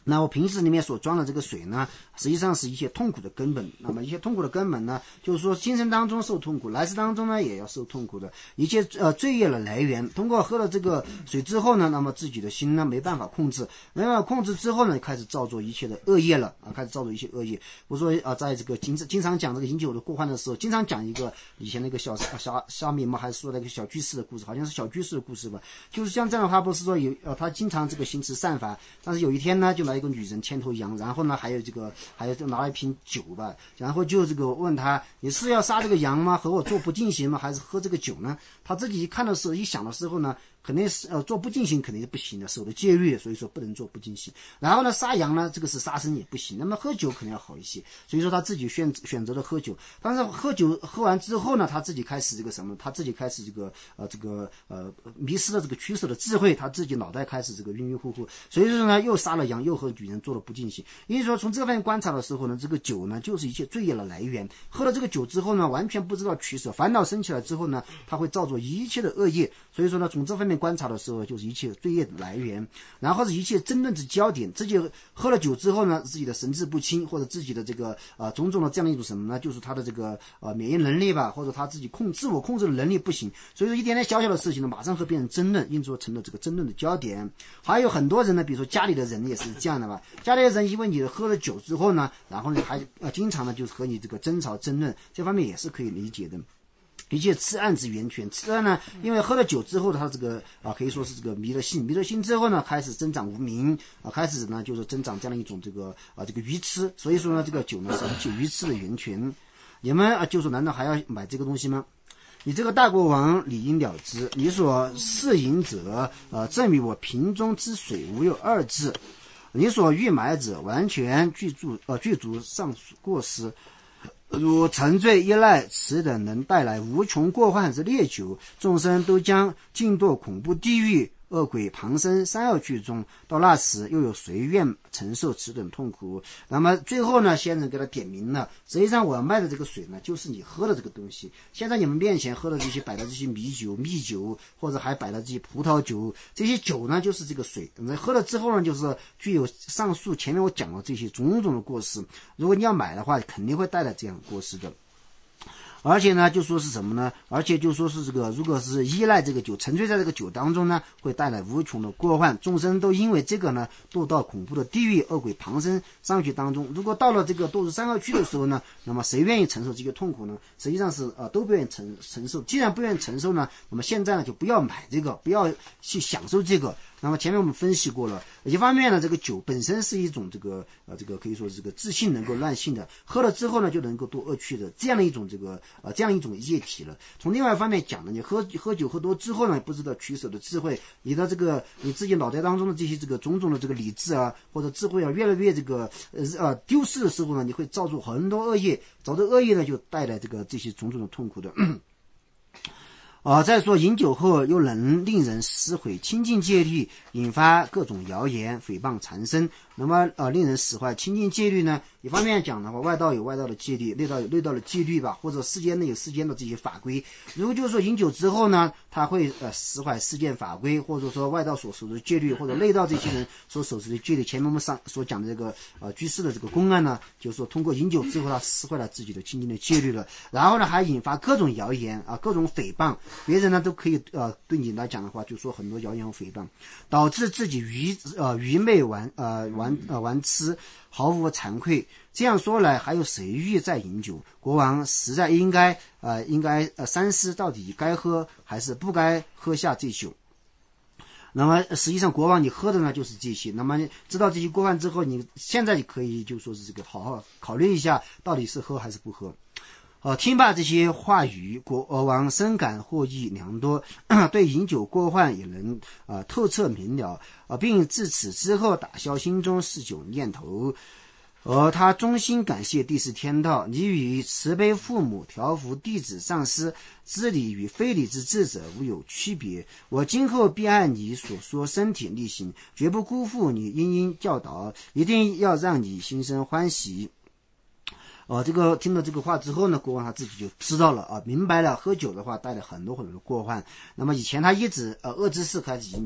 那我瓶子里面所装的这个水呢，实际上是一切痛苦的根本。那么一切痛苦的根本呢，就是说今生当中受痛苦，来世当中呢也要受痛苦的一切呃罪业的来源。通过喝了这个水之后呢，那么自己的心呢没办法控制，没办法控制之后呢，开始造作一切的恶业了啊，开始造作一些恶业。我说啊，在这个经经常讲这个饮酒的过患的时候，经常讲一个以前那个小小小米嘛，还是说那个小居士的故事，好像是小居士的故事吧。就是像这样的话，不是说有呃他经常这个行持善法，但是有一天呢，就来一个女人牵头羊，然后呢还有这个还有就拿了一瓶酒吧，然后就这个问他，你是要杀这个羊吗？和我做不进行吗？还是喝这个酒呢？他自己一看的时候，一想的时候呢，肯定是呃做不进行肯定是不行的，守的戒律，所以说不能做不进行。然后呢，杀羊呢，这个是杀生也不行。那么喝酒肯定要好一些，所以说他自己选选择了喝酒。但是喝酒喝完之后呢，他自己开始这个什么？他自己开始这个呃这个呃迷失了这个取舍的智慧，他自己脑袋开始这个晕晕乎乎。所以说呢，又杀了羊，又和女人做了不进行。因为说从这方面观察的时候呢，这个酒呢就是一切罪业的来源。喝了这个酒之后呢，完全不知道取舍，烦恼生起来之后呢，他会造作一切的恶业。所以说呢，从这方面观察的时候，就是一切罪业的来源，然后是一切争论之焦点。自己喝了酒之后呢，自己的神志不清，或者自己的这个呃种种的这样的一种什么呢，就是他的这个呃免疫能力吧，或者他自己控自我控制的能力不行。所以说一点点小小的事情呢，马上和别人争论，因此成了这个争论的焦点。还有很多人呢，比如说家里的人也是这样的吧，家里的人因为你喝了酒之后呢，然后呢还呃经常呢就是和你这个争吵争论，这方面也是可以理解的。一切痴暗之源泉，痴暗呢，因为喝了酒之后，他这个啊可以说是这个迷了性，迷了性之后呢，开始增长无明啊，开始呢就是增长这样的一种这个啊这个愚痴，所以说呢，这个酒呢是一切愚痴的源泉。你们啊就说难道还要买这个东西吗？你这个大国王理应了之，你所嗜饮者，呃，证明我瓶中之水无有二字。你所欲买者，完全具足呃具足上述过失。如沉醉依赖，此等能带来无穷过患之烈酒，众生都将尽堕恐怖地狱、恶鬼旁生三恶趣中。到那时，又有谁愿承受此等痛苦？那么最后呢，先生给他点名了，实际上我卖的这个水呢，就是你喝的这个东西。现在你们面前喝的这些摆的这些米酒、蜜酒，或者还摆的这些葡萄酒，这些酒呢，就是这个水。喝了之后呢，就是具有上述前面我讲的这些种种的过失。如果你要买的话，肯定会带来这样的过失的。而且呢，就说是什么呢？而且就说是这个，如果是依赖这个酒，沉醉在这个酒当中呢，会带来无穷的过患，众生都因为这个呢，堕到恐怖的地狱、恶鬼旁生三恶趣当中。如果到了这个堕入三恶趣的时候呢，那么谁愿意承受这些痛苦呢？实际上是呃都不愿意承承受。既然不愿意承受呢，那么现在呢就不要买这个，不要去享受这个。那么前面我们分析过了，一方面呢，这个酒本身是一种这个呃这个可以说是这个自信能够乱性的，喝了之后呢就能够堕恶趣的这样的一种这个呃这样一种液体了。从另外一方面讲呢，你喝喝酒喝多之后呢，不知道取舍的智慧，你的这个你自己脑袋当中的这些这个种种的这个理智啊或者智慧啊越来越这个呃呃丢失的时候呢，你会造出很多恶业，造的恶业呢就带来这个这些种种的痛苦的。啊、呃，再说饮酒后又能令人撕毁清净戒律，引发各种谣言诽谤缠身。那么呃，令人使坏清净戒律呢，一方面讲的话，外道有外道的戒律，内道有内道的戒律吧，或者世间内有世间的这些法规。如果就是说饮酒之后呢，他会呃使坏世间法规，或者说外道所守的戒律，或者内道这些人所守持的戒律。前面我们上所讲的这个呃居士的这个公案呢，就是说通过饮酒之后，他使坏了自己的清净的戒律了，然后呢还引发各种谣言啊，各种诽谤。别人呢都可以呃对你来讲的话，就说很多谣言和诽谤，导致自己愚呃愚昧顽呃顽呃顽痴，毫无惭愧。这样说来，还有谁欲再饮酒？国王实在应该呃应该呃三思，到底该喝还是不该喝下这酒。那么实际上国王你喝的呢就是这些，那么知道这些过患之后，你现在可以就说是这个好好考虑一下，到底是喝还是不喝。呃，听罢这些话语，国王深感获益良多，对饮酒过患也能呃透彻明了，呃，并自此之后打消心中嗜酒念头。而他衷心感谢帝释天道，你与慈悲父母、调伏弟子上师、知理与非理之智者无有区别。我今后必按你所说身体力行，绝不辜负你殷殷教导，一定要让你心生欢喜。呃，这个听了这个话之后呢，国王他自己就知道了啊，明白了喝酒的话带来很多很多的过患。那么以前他一直呃恶知识开始饮酒，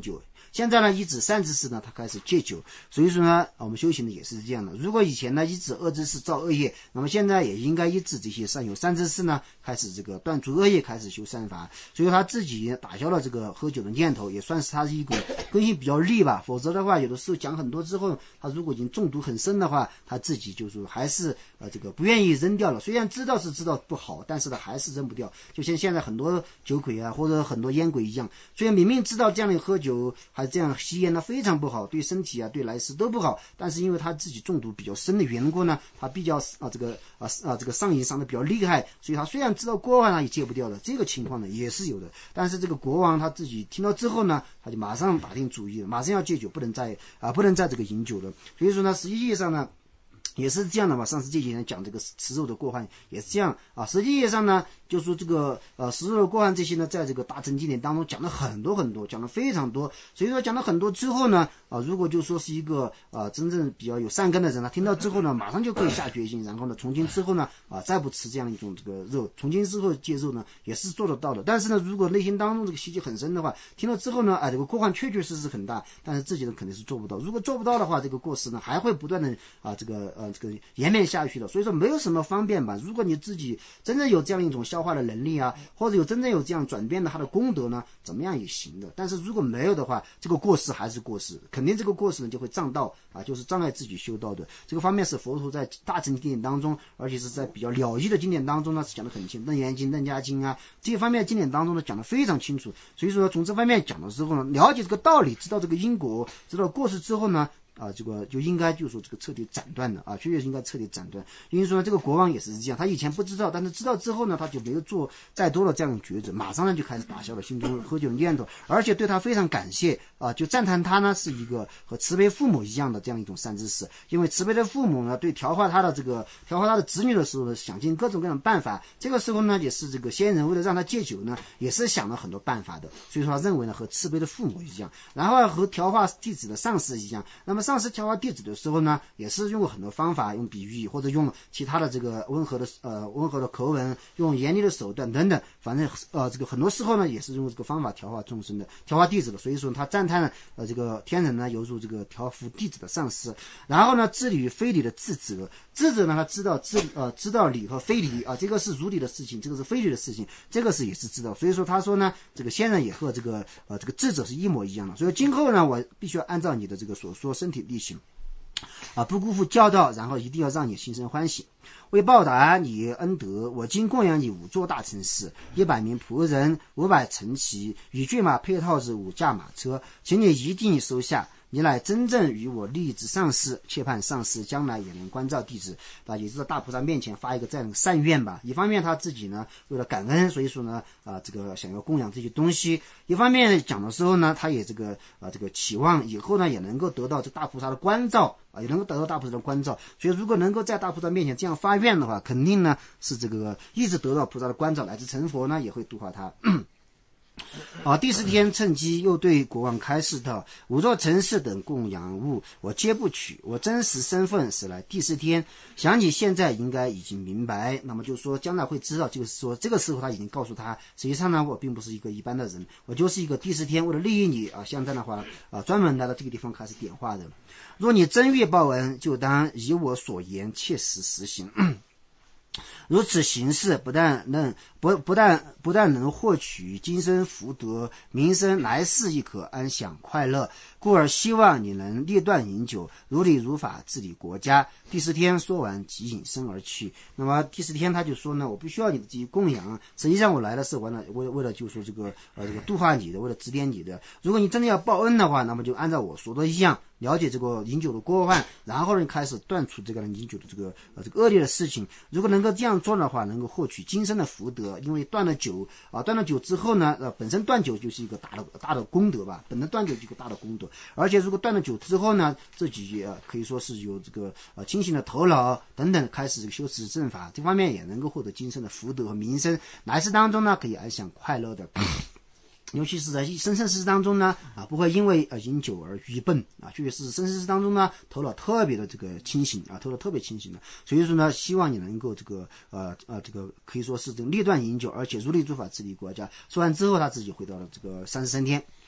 现在呢一指三之四呢，他开始戒酒。所以说呢，我们修行的也是这样的。如果以前呢一指二之四造恶业，那么现在也应该一指这些善有三之四呢，开始这个断除恶业，开始修善法。所以他自己打消了这个喝酒的念头，也算是他是一个根性比较利吧。否则的话，有的时候讲很多之后，他如果已经中毒很深的话，他自己就是还是呃这个不愿意扔掉了。虽然知道是知道不好，但是呢还是扔不掉。就像现在很多酒鬼啊，或者很多烟鬼一样，虽然明明知道这样的喝酒还是这样吸烟呢非常不好，对身体啊对来世都不好，但是因为他自己中毒比较深的缘故呢，他比较啊这个啊啊这个上瘾上的比较厉害，所以他虽然知道过患他也戒不掉的，这个情况呢也是有的。但是这个国王他自己听到之后呢，他就马上打定主意了，马上要戒酒，不能再啊不能再这个饮酒了。所以说呢，实际上呢也是这样的嘛。上次这几年讲这个吃肉的过患也是这样啊。实际上呢，就说这个呃食肉的过患这些呢，在这个大乘经典当中讲了很多很多，讲了非常多。所以说讲了很多之后呢，啊，如果就说是一个啊真正比较有善根的人呢，听到之后呢，马上就可以下决心，然后呢，从今之后呢，啊再不吃这样一种这个肉，从今之后戒肉呢，也是做得到的。但是呢，如果内心当中这个习气很深的话，听了之后呢，啊这个过患确确实实很大，但是自己呢肯定是做不到。如果做不到的话，这个过失呢还会不断的啊这个呃这个延绵下去的。所以说没有什么方便吧。如果你自己真正有这样一种消化的能力啊，或者有真正有这样转变的他的功德呢，怎么样也行的。但是如果没有的话，这个过失还是过失，肯定这个过失呢就会障道啊，就是障碍自己修道的。这个方面是佛陀在大乘经典当中，而且是在比较了义的经典当中呢，是讲得很清，楞严经、楞伽经啊这些方面经典当中呢讲得非常清楚。所以说从这方面讲的时候呢，了解这个道理，知道这个因果，知道过失之后呢，啊，这个就应该就是说这个彻底斩断的啊，确实应该彻底斩断。因为说呢，这个国王也是这样，他以前不知道，但是知道之后呢，他就没有做再多的这样的抉择，马上呢就开始打消了心中喝酒的念头，而且对他非常感谢啊，就赞叹他呢是一个和慈悲父母一样的这样一种善知识。因为慈悲的父母呢，对调化他的这个调化他的子女的时候呢，想尽各种各样的办法。这个时候呢，也是这个先人为了让他戒酒呢，也是想了很多办法的。所以说他认为呢，和慈悲的父母一样，然后和调化弟子的上师一样。那么上师调化弟子的时候呢，也是用过很多方法，用比喻或者用其他的这个温和的呃温和的口吻，用严厉的手段等等，反正呃这个很多时候呢，也是用这个方法调化众生的，调化弟子的。所以说他赞叹了呃这个天人呢，犹如这个调伏弟子的上师。然后呢，知理与非理的智者，智者呢他知道知呃知道理和非理啊，这个是如理的事情，这个是非理的事情，这个是也是知道。所以说他说呢，这个先人也和这个呃这个智者是一模一样的。所以今后呢，我必须要按照你的这个所说身体力行啊，不辜负教导，然后一定要让你心生欢喜。为报答你恩德，我今供养你五座大城市，一百名仆人，五百乘骑，与骏马配套着五驾马车，请你一定收下。你乃真正与我利益之上师，切盼上师将来也能关照弟子，啊，也是在大菩萨面前发一个这样的善愿吧。一方面他自己呢为了感恩，所以说呢啊这个想要供养这些东西；一方面讲的时候呢，他也这个啊这个期望以后呢也能够得到这大菩萨的关照啊，也能够得到大菩萨的关照。所以如果能够在大菩萨面前这样发愿的话，肯定呢是这个一直得到菩萨的关照，乃至成佛呢也会度化他。啊，第四天趁机又对国王开示道：五座城市等供养物我皆不取，我真实身份是来第四天，想你现在应该已经明白。那么就说将来会知道，就是说这个时候他已经告诉他，实际上呢我并不是一个一般的人，我就是一个第四天为了利益你啊，现在的话啊专门来到这个地方开始点化的。若你真欲报恩，就当以我所言切实实行。如此行事，不但能不不但不但能获取今生福德，民生来世亦可安享快乐。故而希望你能列断饮酒，如理如法治理国家。第四天说完，即隐身而去。那么第四天他就说呢，我不需要你的这些供养，实际上我来的是为了为为了就是说这个呃这个度化你的，为了指点你的。如果你真的要报恩的话，那么就按照我说的一样，了解这个饮酒的过患，然后呢开始断除这个饮酒的这个呃这个恶劣的事情。如果能够这样做的话，能够获取今生的福德。因为断了酒啊，断了酒之后呢，呃本身断酒就是一个大的大的功德吧，本身断酒就是一个大的功德。而且如果断了酒之后呢，自己呃可以说是有这个呃清醒的头脑等等，开始这个修持正法，这方面也能够获得今生的福德和民生，来世当中呢可以安享快乐的。尤其是在生生世世当中呢，啊，不会因为呃饮酒而愚笨啊，确实是生生世当中呢，头脑特别的这个清醒啊，头脑特别清醒的。所以说呢，希望你能够这个呃呃这个可以说是这个列断饮酒，而且如理如法治理国家。说完之后，他自己回到了这个三十三天。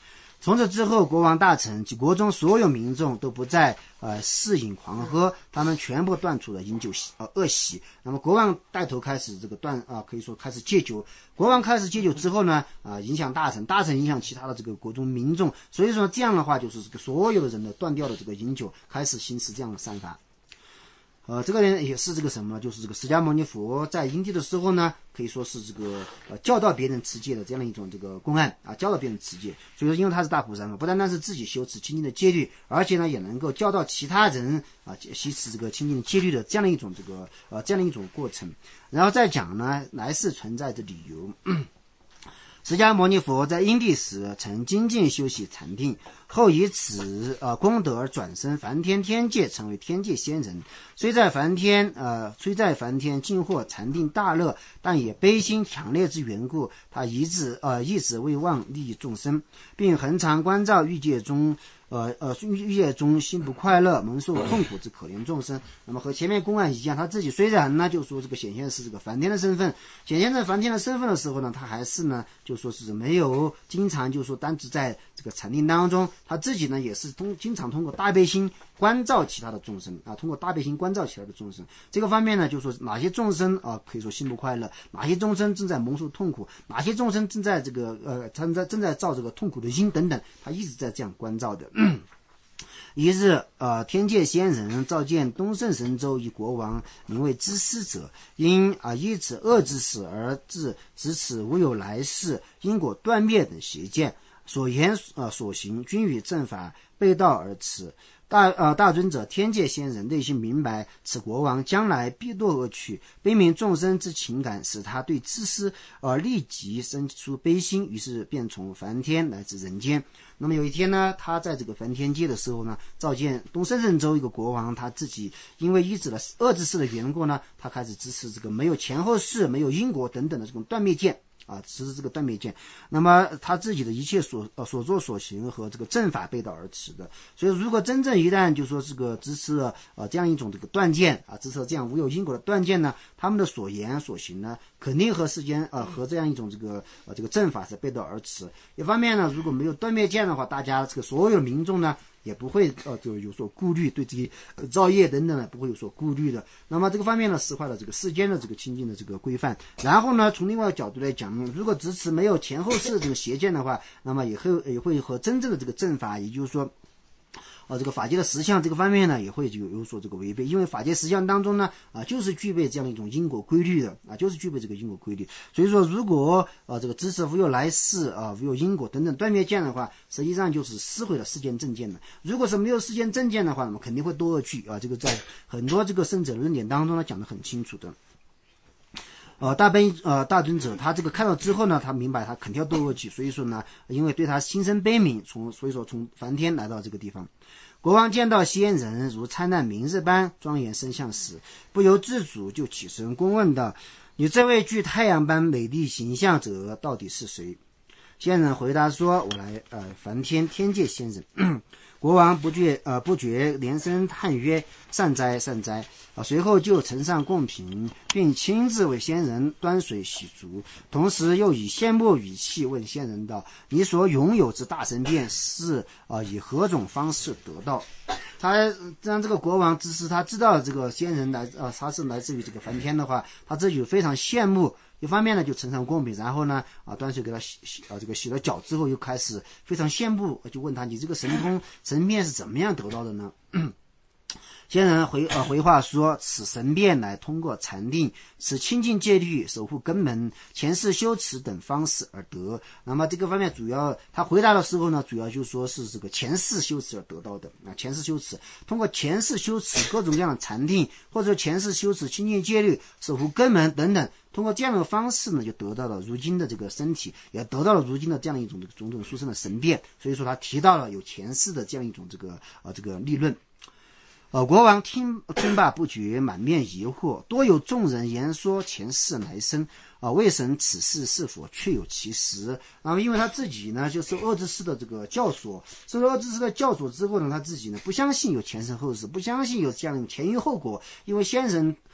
从此之后，国王大臣及国中所有民众都不再呃嗜饮狂喝，他们全部断除了饮酒呃恶习。那么国王带头开始这个断啊、呃，可以说开始戒酒。国王开始戒酒之后呢，啊、呃，影响大臣，大臣影响其他的这个国中民众。所以说这样的话，就是这个所有的人呢断掉了这个饮酒，开始行使这样的善法。呃，这个人也是这个什么，就是这个释迦牟尼佛在因地的时候呢，可以说是这个呃教导别人持戒的这样的一种这个公案啊，教导别人持戒。所以说，因为他是大菩萨嘛，不单单是自己修持清净的戒律，而且呢，也能够教导其他人啊，习持这个清净的戒律的这样的一种这个呃这样的一种过程。然后再讲呢，来世存在的理由。释迦牟尼佛在因地时曾精进修习禅定，后以此呃功德而转生梵天天界，成为天界仙人。虽在梵天呃虽在梵天尽获禅定大乐，但也悲心强烈之缘故，他一直呃一直为忘利益众生，并恒常关照欲界中呃呃欲界中心不快乐、蒙受痛苦之可怜众生。那么和前面公案一样，他自己虽然呢就说这个显现是这个梵天的身份，显现在梵天的身份的时候呢，他还是呢就说是没有经常就说单只在这个禅定当中，他自己呢也是通经常通过大悲心关照其他的众生啊，通过大悲心关照其他的众生。这个方面呢，就说哪些众生啊可以说心不快乐，哪些众生正在蒙受痛苦，哪些众生正在这个呃正在正在造这个痛苦的因等等，他一直在这样关照的。一日，呃，天界仙人召见东胜神州一国王，名为知思者，因啊、呃、依此恶之事而致指此无有来世、因果断灭等邪见，所言呃所行均与正法背道而驰。大呃大尊者天界仙人内心明白此国王将来必堕恶趣，悲悯众生之情感使他对知思而立即生出悲心，于是便从梵天来至人间。那么有一天呢，他在这个梵天界的时候呢，召见东胜神州一个国王，他自己因为依止了恶之事的缘故呢，他开始支持这个没有前后世、没有因果等等的这种断灭见。啊，持这个断灭见，那么他自己的一切所呃所作所行和这个正法背道而驰的，所以如果真正一旦就说这个支持了呃这样一种这个断见啊，支持了这样无有因果的断见呢，他们的所言所行呢，肯定和世间呃和这样一种这个呃这个正法是背道而驰。一方面呢，如果没有断灭见的话，大家这个所有民众呢，也不会呃就有所顾虑，对自己呃造业等等呢不会有所顾虑的。那么这个方面呢，释怀了这个世间的这个清净的这个规范。然后呢，从另外一个角度来讲，如果支持没有前后世这个邪见的话，那么也会也会和真正的这个正法，也就是说。呃，这个法界的实相这个方面呢，也会有有所这个违背，因为法界实相当中呢，啊，就是具备这样的一种因果规律的，啊，就是具备这个因果规律。所以说，如果呃这个知识无有来世啊，无有因果等等断灭见的话，实际上就是撕毁了世间正见的。如果是没有世间正见的话，那么肯定会堕恶趣啊，这个在很多这个圣者论点当中呢讲得很清楚的。呃，大悲呃大尊者他这个看到之后呢，他明白他肯定要堕恶趣，所以说呢，因为对他心生悲悯，从所以说从梵天来到这个地方。国王见到仙人如灿烂明日般庄严身相时，不由自主就起身恭问道：“你这位具太阳般美丽形象者到底是谁？”仙人回答说：“我来呃梵天天界仙人。”国王不觉呃不觉连声叹曰：“善哉善哉！”啊，随后就呈上贡品，并亲自为仙人端水洗足，同时又以羡慕语气问仙人道：“你所拥有之大神殿是啊、呃、以何种方式得到？”他让这个国王知识他知道这个仙人来啊、呃、他是来自于这个梵天的话，他这就非常羡慕。一方面呢，就呈上贡品，然后呢，啊，端水给他洗洗啊，这个洗了脚之后，又开始非常羡慕，就问他：“你这个神通神变是怎么样得到的呢？”仙人回呃回话说：“此神变乃通过禅定、此清净戒律、守护根门、前世修持等方式而得。”那么这个方面主要他回答的时候呢，主要就说是这个前世修持而得到的啊，前世修持通过前世修持各种各样的禅定，或者前世修持清净戒律、守护根门等等。通过这样的方式呢，就得到了如今的这个身体，也得到了如今的这样一种种种殊胜的神变。所以说，他提到了有前世的这样一种这个呃这个立论。呃，国王听听罢不觉，满面疑惑。多有众人言说前世来生，啊、呃，未审此事是否确有其实。那么，因为他自己呢，就受恶知识的这个教唆，受了恶知识的教唆之后呢，他自己呢不相信有前生后世，不相信有这样前因后果，因为先人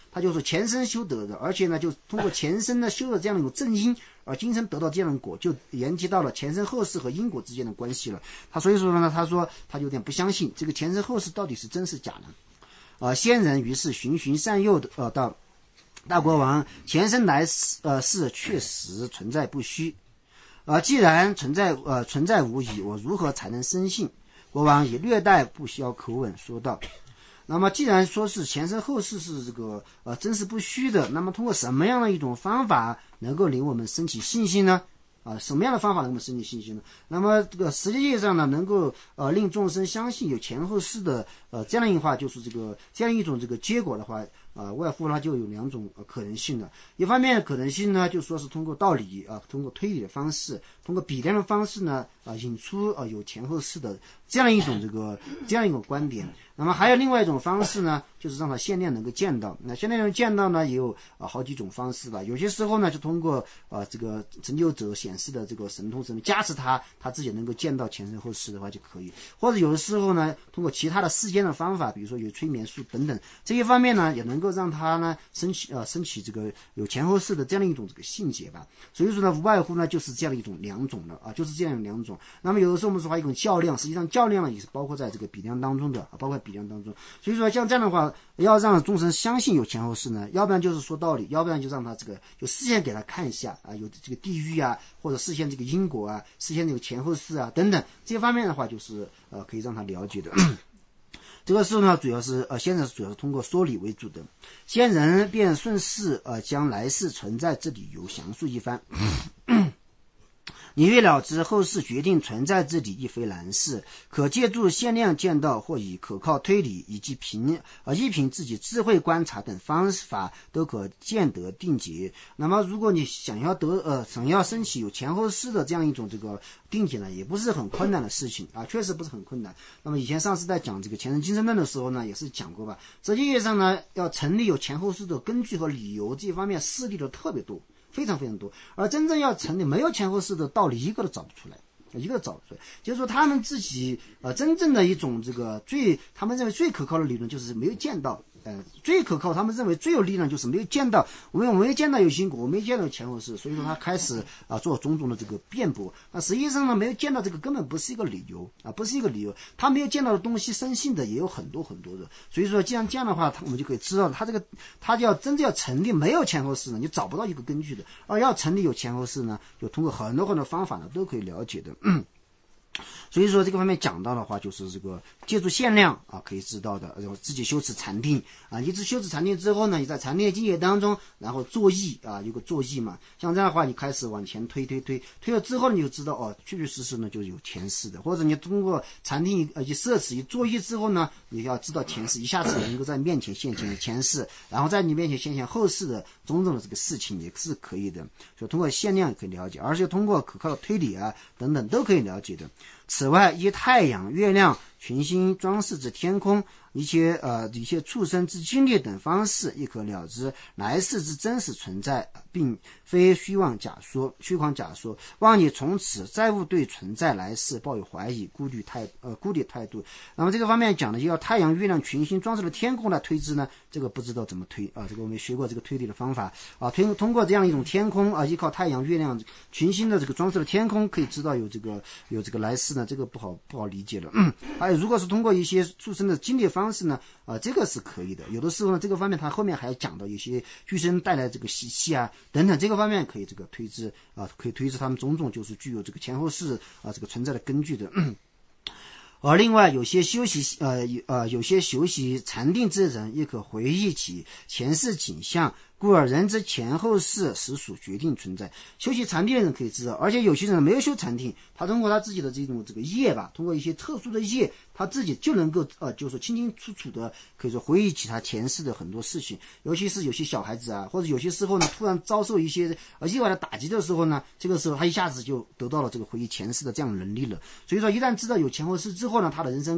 他就是前生修得的，而且呢，就通过前生呢修的这样的一种正因，而今生得到这样的果，就延及到了前生后世和因果之间的关系了。他所以说呢，他说他有点不相信这个前生后世到底是真是假呢？呃，仙人于是循循善诱的呃到大国王，前生来世呃是确实存在不虚，呃，既然存在呃存在无疑，我如何才能深信？国王以略带不消口吻说道。那么既然说是前生后世是这个呃真实不虚的，那么通过什么样的一种方法能够令我们升起信心呢？啊，什么样的方法能够升起信心呢？那么这个实际意义上呢，能够呃令众生相信有前后世的呃这样一话，就是这个这样一种这个结果的话，啊，外乎呢就有两种、呃、可能性的。一方面可能性呢，就说是通过道理啊，通过推理的方式，通过比量的方式呢，啊，引出啊有前后世的这样一种这个这样一种观点。那么还有另外一种方式呢，就是让他限量能够见到。那限量能见到呢，也有啊好几种方式吧。有些时候呢，就通过啊这个成就者显示的这个神通神加持他，他自己能够见到前生后世的话就可以。或者有的时候呢，通过其他的世间的方法，比如说有催眠术等等，这一方面呢，也能够让他呢升起呃升起这个有前后世的这样的一种这个信解吧。所以说呢，无外乎呢就是这样的一种两种了啊，就是这样两种。那么有的时候我们说还有一种较量，实际上较量呢也是包括在这个比量当中的，啊、包括比量当中。所以说像这样的话，要让众生相信有前后世呢，要不然就是说道理，要不然就让他这个就事先给他看一下啊，有这个地狱啊，或者事先这个因果啊，事先这个前后世啊等等这些方面的话，就是呃可以让他了解的。这个时候呢，主要是呃先人主要是通过说理为主的，先人便顺势呃将来世存在之理由详述一番。你欲了知后世决定存在之理亦非难事，可借助限量见到，或以可靠推理以及凭呃依凭自己智慧观察等方法都可见得定解。那么如果你想要得呃想要升起有前后世的这样一种这个定解呢，也不是很困难的事情啊，确实不是很困难。那么以前上次在讲这个前人今生论的时候呢，也是讲过吧。实际意义上呢，要成立有前后世的根据和理由这方面事例的特别多。非常非常多，而真正要成立没有前后世的道理，一个都找不出来，一个都找不出来。就是说，他们自己呃真正的一种这个最，他们认为最可靠的理论就是没有见到，呃，最可靠，他们认为最有力量就是没有见到，我们我没见到有因果，我没见到有前后世，所以说他开始啊做种种的这个辩驳。那实际上呢，没有见到这个根本不是一个理由啊，不是一个理由。他没有见到的东西，深信的也有很多很多的。所以说，既然这样的话，我们就可以知道，他这个他要真正要成立没有前后世呢，你找不到一个根据的；而要成立有前后世呢，就通过很多很多方法呢，都可以了解的。嗯所以说这个方面讲到的话，就是这个借助限量啊，可以知道的，然后自己修持禅定啊，一直修持禅定之后呢，你在禅定的境界当中，然后作意啊，有个作意嘛，像这样的话，你开始往前推推推，推了之后你就知道哦，确确实实呢就有前世的，或者你通过禅定呃一摄持一作意之后呢，你要知道前世，一下子能够在面前现前前世，然后在你面前现前后世的种种的这个事情也是可以的，所以通过限量可以了解，而且通过可靠的推理啊等等都可以了解的。此外，依太阳、月亮、群星装饰之天空，一些呃一些畜生之经历等方式，亦可了知来世之真实存在，并非虚妄假说、虚妄假说。望你从此再勿对存在来世抱有怀疑、孤立态呃孤立态度。那么这个方面讲的，要太阳、月亮、群星装饰的天空来推知呢，这个不知道怎么推啊？这个我们学过这个推理的方法啊，推通过这样一种天空啊，依靠太阳、月亮、群星的这个装饰的天空，可以知道有这个有这个来世呢，这个不好不好理解了。嗯，还有如果是通过一些畜生的经历方式呢，啊、呃，这个是可以的。有的时候呢，这个方面它后面还讲到一些畜生带来这个习气啊等等，这个方面可以这个推知啊、呃，可以推知他们种种就是具有这个前后世啊、呃、这个存在的根据的。嗯而另外，有些修习呃呃有些修习禅定之人，亦可回忆起前世景象，故而人之前后世实属决定存在。修习禅定的人可以知道，而且有些人没有修禅定，他通过他自己的这种这个业吧，通过一些特殊的业，他自己就能够呃，就是说清清楚楚的，可以说回忆起他前世的很多事情。尤其是有些小孩子啊，或者有些时候呢，突然遭受一些呃意外的打击的时候呢，这个时候他一下子就得到了这个回忆前世的这样的能力了。所以说，一旦知道有前后世之后呢，他的人生观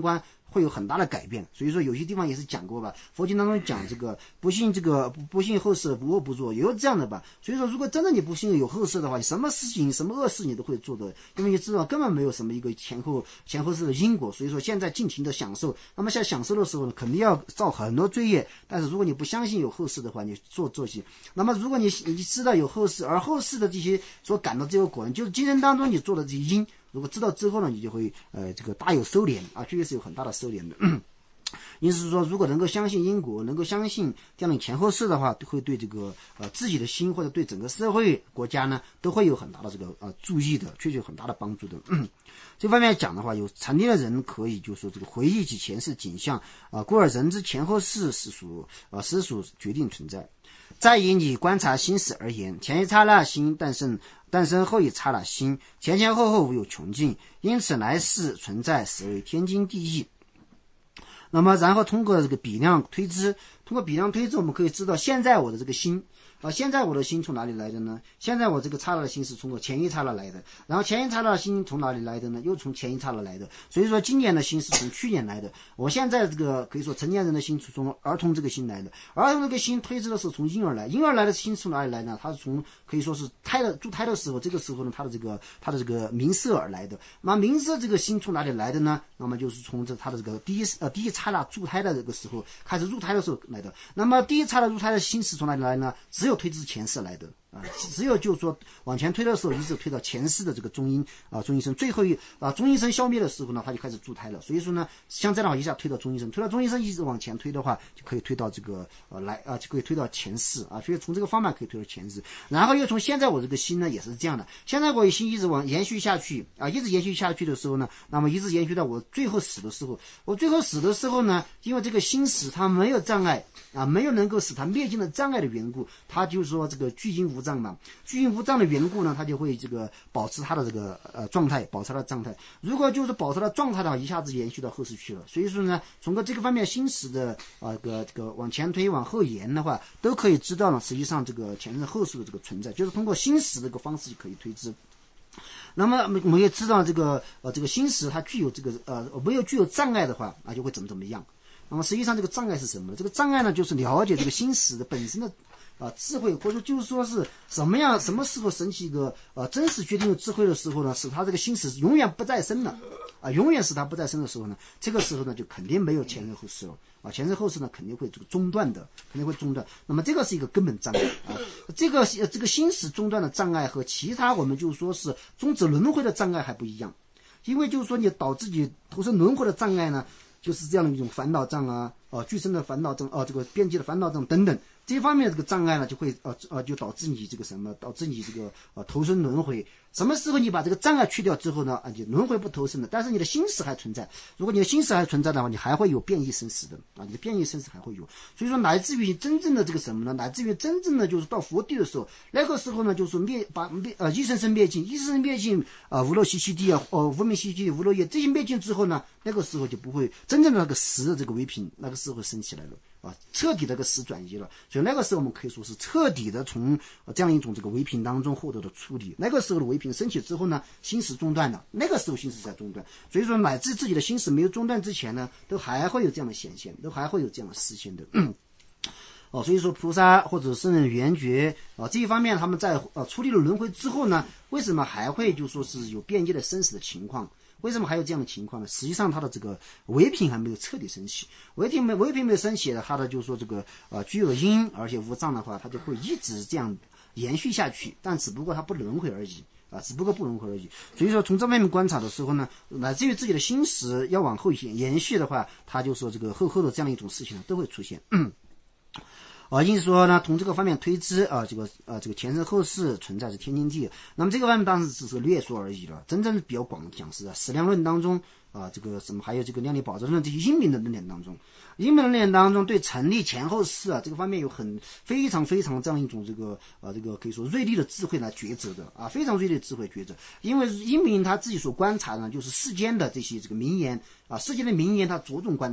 会有很大的改变。所以说有些地方也是讲过吧，佛经当中讲这个不信这个不信后事，不恶不作，也有这样的吧。所以说如果真的你不信有后事的话，你什么事情什么恶事你都会做的，因为你知道根本没有什么一个前后前后世的因果。所以说现在尽情的享受，那么在享受的时候呢，肯定要造很多罪业。但是如果你不相信有后世的话，你做这些，那么如果你你知道有后世，而后世的这些所感到这个果，就是今生当中你做的这些因，如果知道之后呢，你就会呃这个大有收敛啊，确实是有很大的收敛的。因此说，如果能够相信因果，能够相信这样的前后世的话，会对这个呃自己的心或者对整个社会国家呢，都会有很大的这个呃注意的，确实有很大的帮助的。嗯，这方面讲的话，有禅定的人可以就说这个回忆起前世景象啊、呃，故而人之前后世是属啊实属决定存在。再以你观察心识而言，前一刹那心诞生，诞生后一刹那心，前前后后无有穷尽，因此来世存在实为天经地义。那么然后通过这个比量推知，通过比量推知，我们可以知道现在我的这个心啊，现在我的心从哪里来的呢？现在我这个刹那的心是从我前一刹那来的，然后前一刹那的心从哪里来的呢？又从前一刹那来的。所以说今年的心是从去年来的，我现在这个可以说成年人的心是从儿童这个心来的，儿童这个心推知的是从婴儿来，婴儿来的心从哪里来呢？它是从可以说是胎的助胎的时候，这个时候呢，它的这个它的这个冥色而来的。那冥色这个心从哪里来的呢？那么就是从这它的这个第一呃第一刹那助胎的这个时候开始入胎的时候来的。那么第一刹那入胎的心是从哪里来呢？只有推知前世来的啊，只有就是说往前推的时候，一直推到前世的这个中阴啊中阴身，最后一啊中阴身消灭的时候呢，它就开始助胎了。所以说呢，像这样的话一下推到中阴身，推到中阴身一直往前推的话，就可以推到这个呃来啊就可以推到前世啊，所以从这个方面可以推到前世。然后又从现在我这个心呢也是这样的，现在我心一直往延续下去啊，一直延续下去的时候呢，那么一直延续到我最后死的时候，我最后死的时候呢，因为这个心使它没有障碍啊，没有能够使它灭尽的障碍的缘故，它就是说这个具心无障嘛，具心无障的缘故呢，它就会这个保持它的这个呃状态，保持它的状态。如果就是保持它的状态的话，一下子延续到后世去了。所以说呢，从个这个方面心识的啊、呃、这个这个往前推往后延的话，都可以知道呢，实际上这个前世后世的这个存在，就是通过心识这个方式就可以推知。那么我们也知道这个呃这个心识它具有这个呃没有具有障碍的话啊，就会怎么怎么样。那么实际上这个障碍是什么呢？这个障碍呢，就是了解这个心识的本身的啊智慧，或者说就是说是什么样什么时候升起一个呃真实决定的智慧的时候呢，使他这个心识永远不再生了啊，永远使他不再生的时候呢，这个时候呢就肯定没有前世后世了啊，前世后世呢肯定会这个中断的，肯定会中断。那么这个是一个根本障碍啊，这个这个心识中断的障碍和其他我们就说是终止轮回的障碍还不一样，因为就是说你导致你投身轮回的障碍呢，就是这样的一种烦恼障啊，呃，具身的烦恼障啊、呃，这个边际的烦恼障等等，这方面这个障碍呢，就会呃呃，就导致你这个什么，导致你这个呃投身轮回。什么时候你把这个障碍去掉之后呢？啊，就轮回不投身了，但是你的心识还存在。如果你的心识还存在的话，你还会有变异生死的啊，你的变异生死还会有。所以说，乃至于真正的这个什么呢？乃至于真正的就是到佛地的时候，那个时候呢，就是灭把灭呃一生生灭尽，一生生灭尽啊、呃，无漏习气地啊，呃无明习气地无漏业这些灭尽之后呢，那个时候就不会真正的那个实的这个唯品，那个时候升起来了。啊，彻底的个实转移了，所以那个时候我们可以说是彻底的从、呃、这样一种这个唯品当中获得的处理。那个时候的唯品升起之后呢，心识中断了，那个时候心识在中断。所以说，乃至自己的心识没有中断之前呢，都还会有这样的显现，都还会有这样的实现的。嗯哦，所以说菩萨或者圣人圆觉啊这一方面，他们在呃处理了轮回之后呢，为什么还会就说是有变异的生死的情况？为什么还有这样的情况呢？实际上，它的这个唯品还没有彻底升起，唯品没唯品没有升起的，它的就是说这个呃具有因而且无障的话，它就会一直这样延续下去，但只不过它不轮回而已啊，只不过不轮回而已。所以说，从这方面观察的时候呢，乃至于自己的心识要往后延延续的话，它就说这个后后的这样一种事情呢都会出现。嗯啊，因此说呢，从这个方面推知啊，这个啊，这个前世后世存在是天经地义。那么这个方面当然只是略说而已了，真正比较广讲是啊，矢量论当中啊，这个什么还有这个量理宝证论这些英明的论点当中，英明的论点当中对成立前后世啊这个方面有很非常非常这样一种这个啊这个可以说锐利的智慧来抉择的啊，非常锐利的智慧抉择。因为英明他自己所观察的呢，就是世间的这些这个名言啊，世间的名言他着重观察。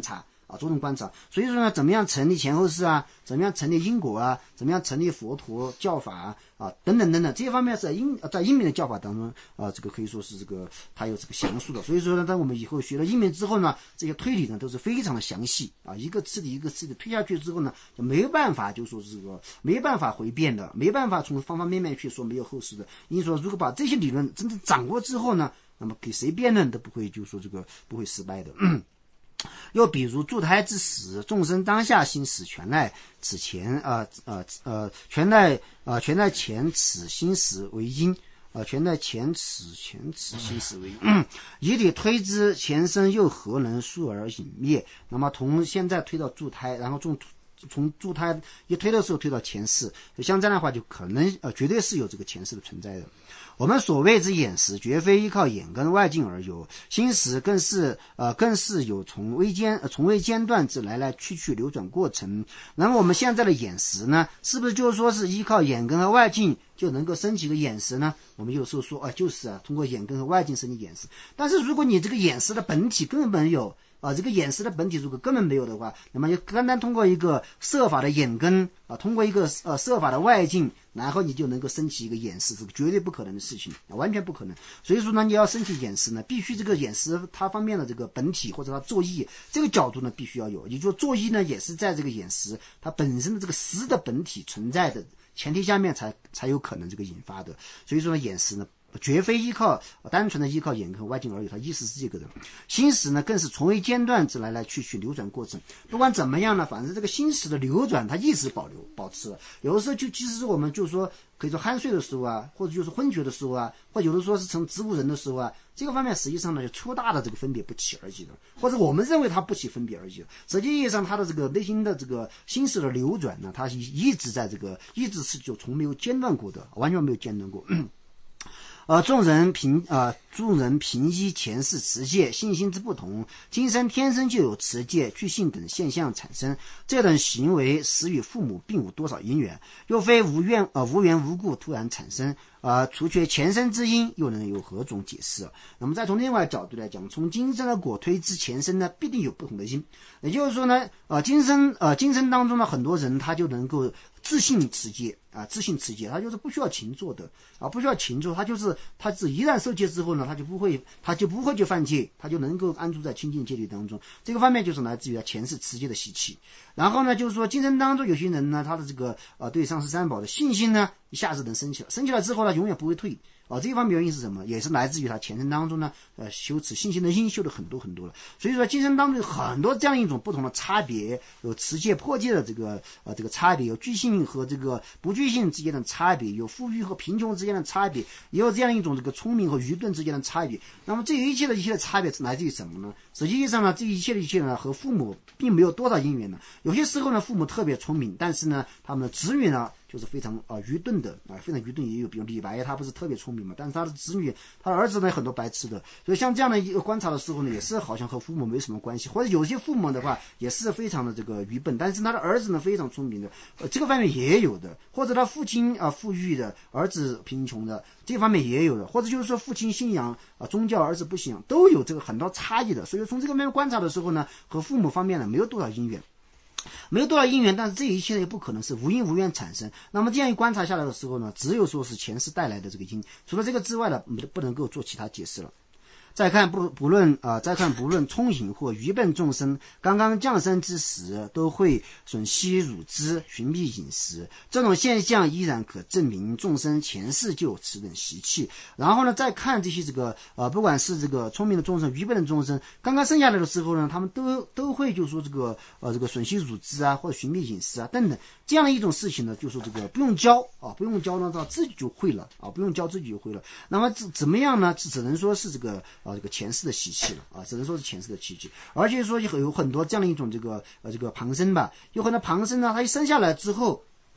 啊，着重观察。所以说呢，怎么样成立前后世啊，怎么样成立因果啊，怎么样成立佛陀教法啊，啊等等等等，这些方面在因在因缘的教法当中啊，这个可以说是这个它有这个详述的。所以说呢，当我们以后学了因缘之后呢，这些推理呢都是非常的详细啊，一个次的一个次的推下去之后呢，就没办法就说是这个没办法回变的，没办法从方方面面去说没有后世的。因为说如果把这些理论真正掌握之后呢，那么给谁辩论都不会就说这个不会失败的。嗯又比如助胎之时，众生当下心识全赖此前呃呃呃全赖呃全赖前此心识为因，呃全赖前此前此心识为因，嗯，以理推之，前生又何能速而隐灭？那么从现在推到助胎，然后从从助胎一推的时候推到前世，像这样的话就可能呃绝对是有这个前世的存在的。我们所谓之眼识，绝非依靠眼根外境而有，心识更是呃更是有从微间、呃、从未间断之来来去去流转过程。那么我们现在的眼识呢，是不是就是说是依靠眼根和外境就能够升起个眼识呢？我们有时候说啊，就是啊，通过眼根和外境升起眼识。但是如果你这个眼识的本体根本没有啊，这个眼识的本体如果根本没有的话，那么就单单通过一个色法的眼根啊，通过一个呃色法的外境，然后你就能够升起一个眼识，这个绝对不可能的事情，啊、完全不可能。所以说呢，你要升起眼识呢，必须这个眼识它方面的这个本体或者它作意这个角度呢，必须要有。也就是说，作意呢也是在这个眼识它本身的这个识的本体存在的前提下面才才有可能这个引发的。所以说呢，眼识呢绝非依靠单纯的依靠眼根和外境而有，它意思是这个的。心识呢更是从未间断之来来去去流转过程。不管怎么样呢，反正这个心识的流转它一直保留保持了。有的时候就其实是我们就是说可以说酣睡的时候啊，或者就是昏厥的时候啊，或者有的说是成植物人的时候啊，这个方面实际上呢就粗大的这个分别不起而已的，或者我们认为它不起分别而已。实际意义上它的这个内心的这个心识的流转呢，它一直在这个一直是就从没有间断过的，完全没有间断过。呃，众人凭呃，众人凭依前世持戒，信心之不同，今生天生就有持戒、具信等现象产生。这等行为实与父母并无多少因缘，又非无缘呃无缘无故突然产生。呃，除却前生之因，又能有何种解释？那么再从另外角度来讲，从今生的果推之前生呢，必定有不同的因。也就是说呢，呃，今生呃今生当中呢，很多人他就能够自信持戒啊，自信持戒，他就是不需要勤做的啊，不需要勤做，他就是他是一旦受戒之后呢，他就不会他就不会去犯戒，他就能够安住在清净戒律当中。这个方面就是来自于他前世持戒的习气。然后呢，就是说今生当中有些人呢，他的这个呃对上师三宝的信心呢，一下子能升起来，升起来之后呢，永远不会退。啊，这一方面原因是什么？也是来自于他前生当中呢，呃，修持信心的因修的很多很多了。所以说，今生当中有很多这样一种不同的差别，有持戒破戒的这个呃这个差别，有具信和这个不具信之间的差别，有富裕和贫穷之间的差别，也有这样一种这个聪明和愚钝之间的差别。那么这一切的一切的差别是来自于什么呢？实际上呢，这一切的一切呢，和父母并没有多少因缘呢。有些时候呢，父母特别聪明，但是呢，他们的子女呢，就是非常啊、呃、愚钝的啊、呃，非常愚钝也有，比如李白他不是特别聪明嘛，但是他的子女，他的儿子呢很多白痴的，所以像这样的一个观察的时候呢，也是好像和父母没什么关系，或者有些父母的话也是非常的这个愚笨，但是他的儿子呢非常聪明的，呃，这个方面也有的，或者他父亲啊、呃、富裕的，儿子贫穷的，这方面也有的，或者就是说父亲信仰啊、呃、宗教，儿子不信仰，都有这个很多差异的，所以从这个方面观察的时候呢，和父母方面呢没有多少因缘。没有多少因缘，但是这一切也不可能是无因无缘产生。那么这样一观察下来的时候呢，只有说是前世带来的这个因，除了这个之外呢，不能够做其他解释了。再看不不论啊、呃，再看不论聪颖或愚笨众生，刚刚降生之时，都会吮吸乳汁，寻觅饮食。这种现象依然可证明众生前世就有此等习气。然后呢，再看这些这个呃，不管是这个聪明的众生、愚笨的众生，刚刚生下来的时候呢，他们都都会就说这个呃这个吮吸乳汁啊，或者寻觅饮食啊等等这样的一种事情呢，就说这个不用教啊，不用教呢，他自己就会了啊，不用教自己就会了。那么怎怎么样呢？只能说是这个。啊，这个前世的习气了啊，只能说是前世的习气，而且说有很多这样的一种这个呃这个旁生吧，有很多旁生呢，他一生下来之后，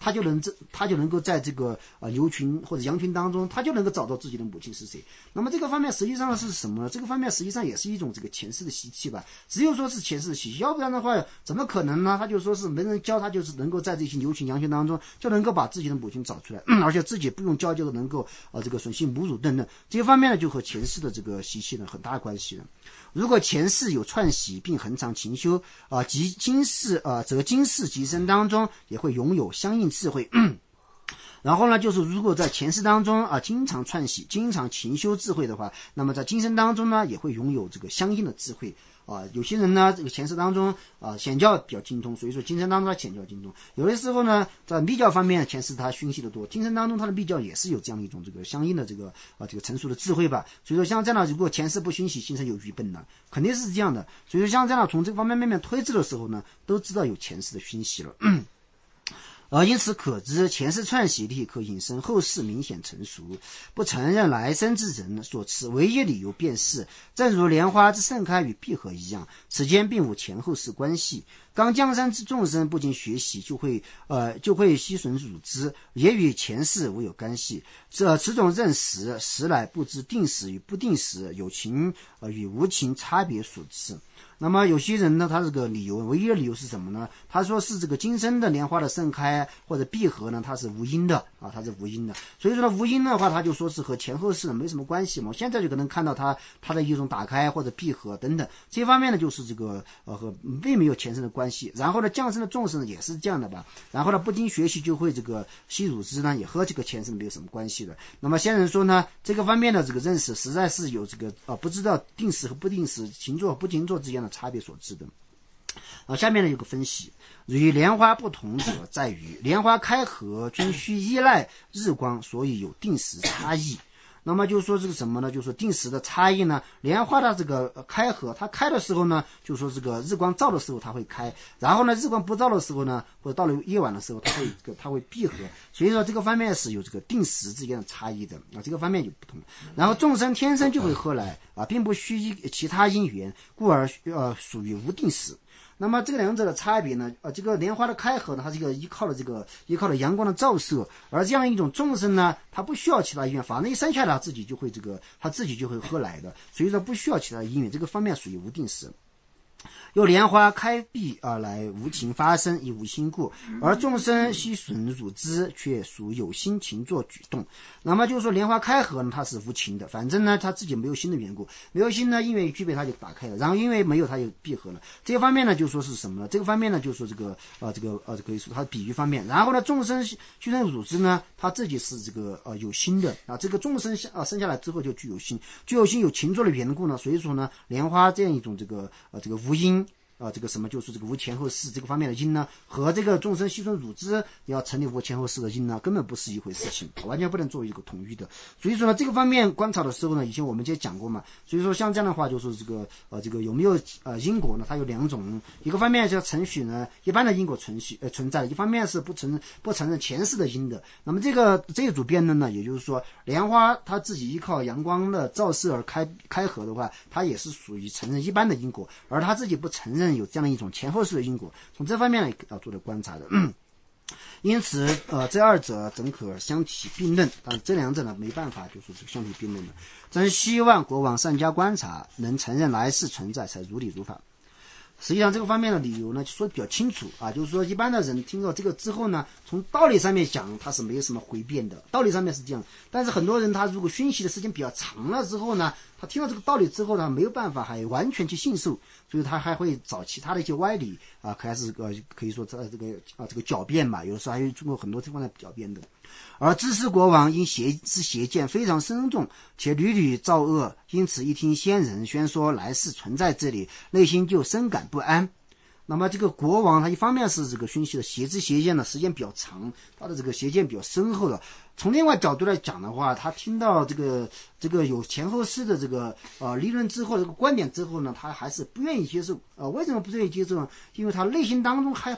他就能他就能够在这个呃牛群或者羊群当中，他就能够找到自己的母亲是谁。那么这个方面实际上是什么呢？这个方面实际上也是一种这个前世的习气吧。只有说是前世的习气，要不然的话怎么可能呢？他就说是没人教他，就是能够在这些牛群羊群当中就能够把自己的母亲找出来，嗯、而且自己不用教就能够呃这个吮吸母乳等等。这些方面呢就和前世的这个习气呢很大关系了。如果前世有串习并恒常勤修啊、呃，及今世啊、呃，则今世即生当中也会拥有相应智慧。然后呢，就是如果在前世当中啊，经常串习、经常勤修智慧的话，那么在今生当中呢，也会拥有这个相应的智慧啊。有些人呢，这个前世当中啊，显教比较精通，所以说今生当中他显教精通。有的时候呢，在密教方面，前世他熏习的多，今生当中他的密教也是有这样一种这个相应的这个啊这个成熟的智慧吧。所以说像这样的，如果前世不熏习，今生有愚笨呢，肯定是这样的。所以说像这样从这个方面面面推知的时候呢，都知道有前世的熏习了。而因此可知，前世串习力可引申后世明显成熟，不承认来生之人所持唯一理由便是，正如莲花之盛开与闭合一样，此间并无前后世关系。刚降生之众生不经学习，就会呃就会吸吮乳汁，也与前世无有干系。这此种认识，实乃不知定时与不定时、有情呃与无情差别所致。那么有些人呢，他这个理由，唯一的理由是什么呢？他说是这个今生的莲花的盛开或者闭合呢，它是无因的啊，它是无因的。所以说呢，无因的话，他就说是和前后世没什么关系嘛。我现在就可能看到它它的一种打开或者闭合等等，这方面呢，就是这个呃和并没有前生的关系。然后呢，降生的众生也是这样的吧。然后呢，不经学习就会这个吸乳汁呢，也和这个前生没有什么关系的。那么先人说呢，这个方面的这个认识实在是有这个啊、呃、不知道定时和不定时、勤做和不勤做之间的差别所致的。啊，下面呢有个分析，与莲花不同者在于，莲花开合均需依赖日光，所以有定时差异。那么就是说这个什么呢？就是说定时的差异呢，莲花的这个开合，它开的时候呢，就是说这个日光照的时候它会开，然后呢日光不照的时候呢，或者到了夜晚的时候，它会它会闭合。所以说这个方面是有这个定时之间的差异的啊，这个方面有不同。然后众生天生就会合来啊，并不需其他因缘，故而呃属于无定时。那么这个两者的差别呢？呃，这个莲花的开合呢，它是一个依靠了这个依靠了阳光的照射，而这样一种众生呢，它不需要其他因缘，反正一生下来他自己就会这个，他自己就会合来的，所以说不需要其他因缘，这个方面属于无定时。由莲花开闭而来无情发生，亦无心故，而众生吸吮乳汁却属有心情做举动。那么就是说莲花开合呢，它是无情的，反正呢它自己没有心的缘故，没有心呢因为具备它就打开了，然后因为没有它就闭合了。这方面呢就说是什么呢？这个方面呢就说这个呃这个呃可以说它比喻方面。然后呢众生吸吮乳汁呢，他自己是这个呃有心的啊，这个众生啊生下来之后就具有心，具有心有情做的缘故呢，所以说呢莲花这样一种这个呃这个无因。啊、呃，这个什么就是这个无前后世这个方面的因呢，和这个众生吸吮乳汁要成立无前后世的因呢，根本不是一回事情，完全不能作为一个统一的。所以说呢，这个方面观察的时候呢，以前我们就讲过嘛。所以说像这样的话，就是这个呃这个有没有呃因果呢？它有两种，一个方面叫程序呢，一般的因果存续呃存在，一方面是不承认不承认前世的因的。那么这个这一组辩论呢，也就是说，莲花它自己依靠阳光的照射而开开合的话，它也是属于承认一般的因果，而它自己不承认有这样的一种前后世的因果，从这方面呢要做的观察的。嗯，因此呃这二者怎可相提并论？但是这两者呢没办法就是这个相提并论的。真希望国王善加观察，能承认来世存在，才如理如法。实际上这个方面的理由呢就说的比较清楚啊，就是说一般的人听到这个之后呢，从道理上面讲他是没有什么回辩的，道理上面是这样。但是很多人他如果熏习的时间比较长了之后呢，他听到这个道理之后呢，没有办法还完全去信受，所以他还会找其他的一些歪理啊，开始呃可以说这这个啊这个狡辩吧，有的时候还有通过很多地方来狡辩的。而知识国王因邪之邪见非常深重，且屡屡造恶，因此一听先人宣说来世存在这里，内心就深感不安。那么这个国王他一方面是这个熏习的邪知邪见的时间比较长，他的这个邪见比较深厚的。从另外角度来讲的话，他听到这个这个有前后世的这个呃理论之后，这个观点之后呢，他还是不愿意接受。呃，为什么不愿意接受呢？因为他内心当中害怕。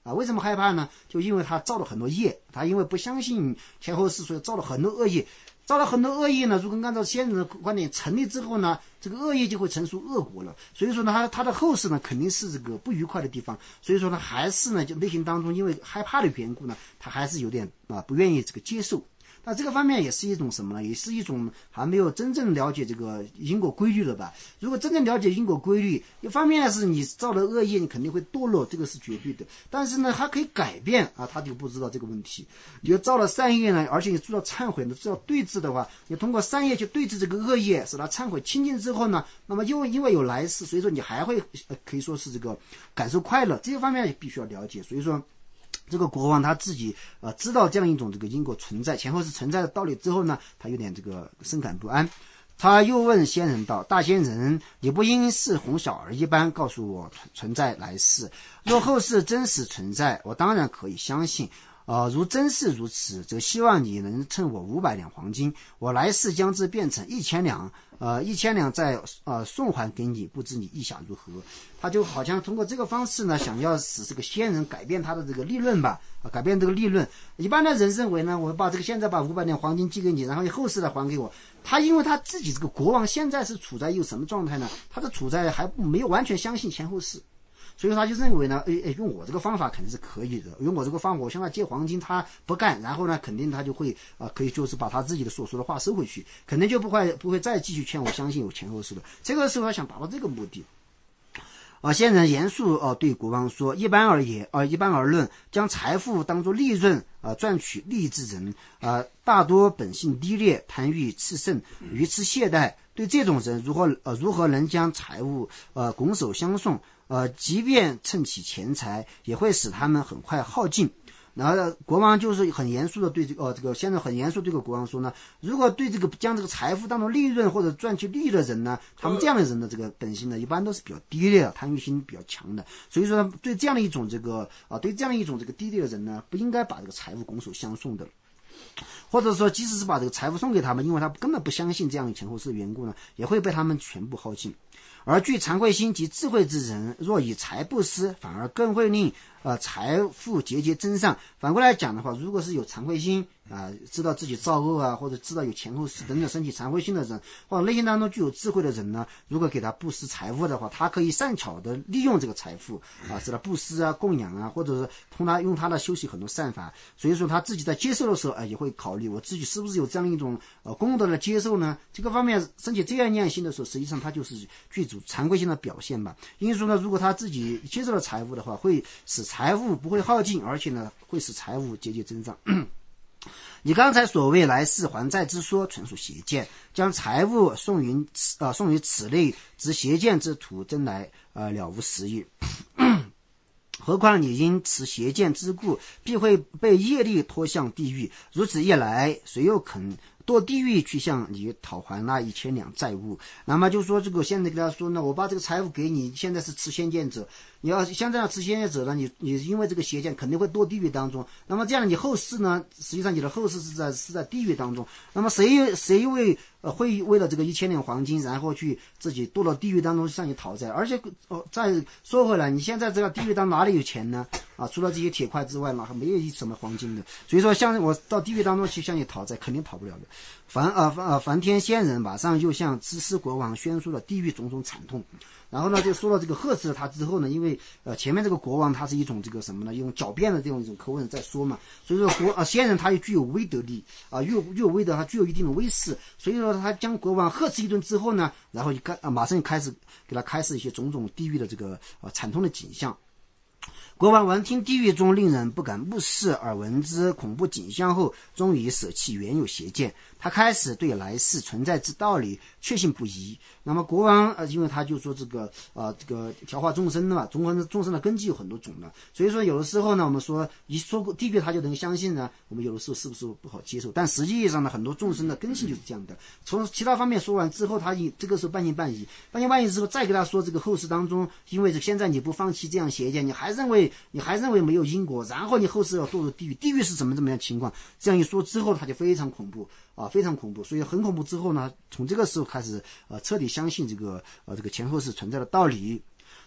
啊。为什么害怕呢？就因为他造了很多业，他因为不相信前后世，所以造了很多恶业。造了很多恶业呢，如果按照先人的观点成立之后呢，这个恶业就会成熟恶果了。所以说呢，他他的后世呢肯定是这个不愉快的地方。所以说呢，还是呢就内心当中因为害怕的缘故呢，他还是有点啊不愿意这个接受。那这个方面也是一种什么呢？也是一种还没有真正了解这个因果规律了吧？如果真正了解因果规律，一方面是你造了恶业，你肯定会堕落，这个是绝对的。但是呢，还可以改变啊，他就不知道这个问题。你要造了善业呢，而且你做到忏悔呢，做到对治的话，你通过善业去对治这个恶业，使他忏悔清净之后呢，那么因为因为有来世，所以说你还会、呃、可以说是这个感受快乐，这些方面也必须要了解。所以说。这个国王他自己呃知道这样一种这个因果存在前后是存在的道理之后呢，他有点这个深感不安。他又问仙人道：大仙人，你不应是哄小儿一般告诉我存在来世，若后世真实存在，我当然可以相信。呃，如真是如此，则希望你能趁我五百两黄金，我来世将之变成一千两，呃，一千两再呃送还给你，不知你意下如何？他就好像通过这个方式呢，想要使这个仙人改变他的这个利润吧，啊，改变这个利润。一般的人认为呢，我把这个现在把五百两黄金寄给你，然后你后世来还给我。他因为他自己这个国王现在是处在一个什么状态呢？他是处在还没有完全相信前后世。所以他就认为呢，哎哎，用我这个方法肯定是可以的。用我这个方法，我向他借黄金，他不干，然后呢，肯定他就会啊、呃，可以就是把他自己的所说的话收回去，肯定就不会不会再继续劝我相信有前后世了。这个时候他想达到这个目的。啊，仙人严肃啊、呃、对国王说：一般而言，啊、呃、一般而论，将财富当作利润啊、呃、赚取利益之人啊、呃，大多本性低劣，贪欲炽盛，愚痴懈怠。对这种人，如何呃如何能将财物呃拱手相送？呃，即便趁起钱财，也会使他们很快耗尽。然后国王就是很严肃的对这个呃这个现在很严肃对这个国王说呢，如果对这个将这个财富当做利润或者赚取利益的人呢，他们这样的人的这个本性呢，一般都是比较低劣的，贪欲心比较强的。所以说呢，对这样的一种这个啊、呃，对这样的一种这个低劣的人呢，不应该把这个财富拱手相送的。或者说即使是把这个财富送给他们，因为他根本不相信这样的前后世的缘故呢，也会被他们全部耗尽。而具惭愧心及智慧之人，若以财布施，反而更会令呃财富节节增上。反过来讲的话，如果是有惭愧心啊、呃，知道自己造恶啊，或者知道有前后世等等升起惭愧心的人，或者内心当中具有智慧的人呢，如果给他布施财富的话，他可以善巧的利用这个财富啊，使他布施啊、供养啊，或者是通他用他的修习很多善法。所以说他自己在接受的时候啊、呃，也会考虑我自己是不是有这样一种呃功德的接受呢？这个方面升起这样念心的时候，实际上他就是具足惭愧心的表现吧。因此说呢，如果他自己接受了财富的话，会使财富不会耗尽，而且呢，会使财富节节增长。你刚才所谓来世还债之说，纯属邪见，将财物送于呃送于此类之邪见之徒，真来呃了无实意。何况你因此邪见之故，必会被业力拖向地狱。如此一来，谁又肯堕地狱去向你讨还那一千两债务？那么就说这个现在跟他说呢，我把这个财物给你，现在是持仙见者，你要现在要持仙见者呢，你你因为这个邪见肯定会堕地狱当中。那么这样你后世呢，实际上你的后世是在是在地狱当中。那么谁谁为呃会为了这个一千两黄金，然后去自己堕到地狱当中向你讨债？而且哦，再说回来，你现在这个地狱当中哪里有钱呢？啊，除了这些铁块之外嘛，还没有什么黄金的。所以说，像我到地狱当中去向你讨债，肯定讨不了的。梵呃呃梵天仙人马上又向知师国王宣说了地狱种种惨痛。然后呢，就说到这个呵斥了他之后呢，因为呃前面这个国王他是一种这个什么呢，用狡辩的这种一种口吻在说嘛，所以说国啊仙人他又具有威德力啊，又又有威德，他具有一定的威势，所以说他将国王呵斥一顿之后呢，然后就开啊马上就开始给他开示一些种种地狱的这个啊惨痛的景象。国王闻听地狱中令人不敢目视而闻之恐怖景象后，终于舍弃原有邪见，他开始对来世存在之道理确信不疑。那么国王呃，因为他就说这个呃这个调化众生的嘛，众生众生的根基有很多种的，所以说有的时候呢，我们说一说过地狱他就能相信呢，我们有的时候是不是不好接受？但实际上呢，很多众生的根性就是这样的。从其他方面说完之后，他这个时候半信半疑，半信半疑之后再给他说这个后世当中，因为现在你不放弃这样邪见，你还认为你还认为没有因果，然后你后世要堕入地狱，地狱是怎么怎么样情况？这样一说之后，他就非常恐怖啊，非常恐怖。所以很恐怖之后呢，从这个时候开始，呃，彻底相信这个呃这个前后世存在的道理。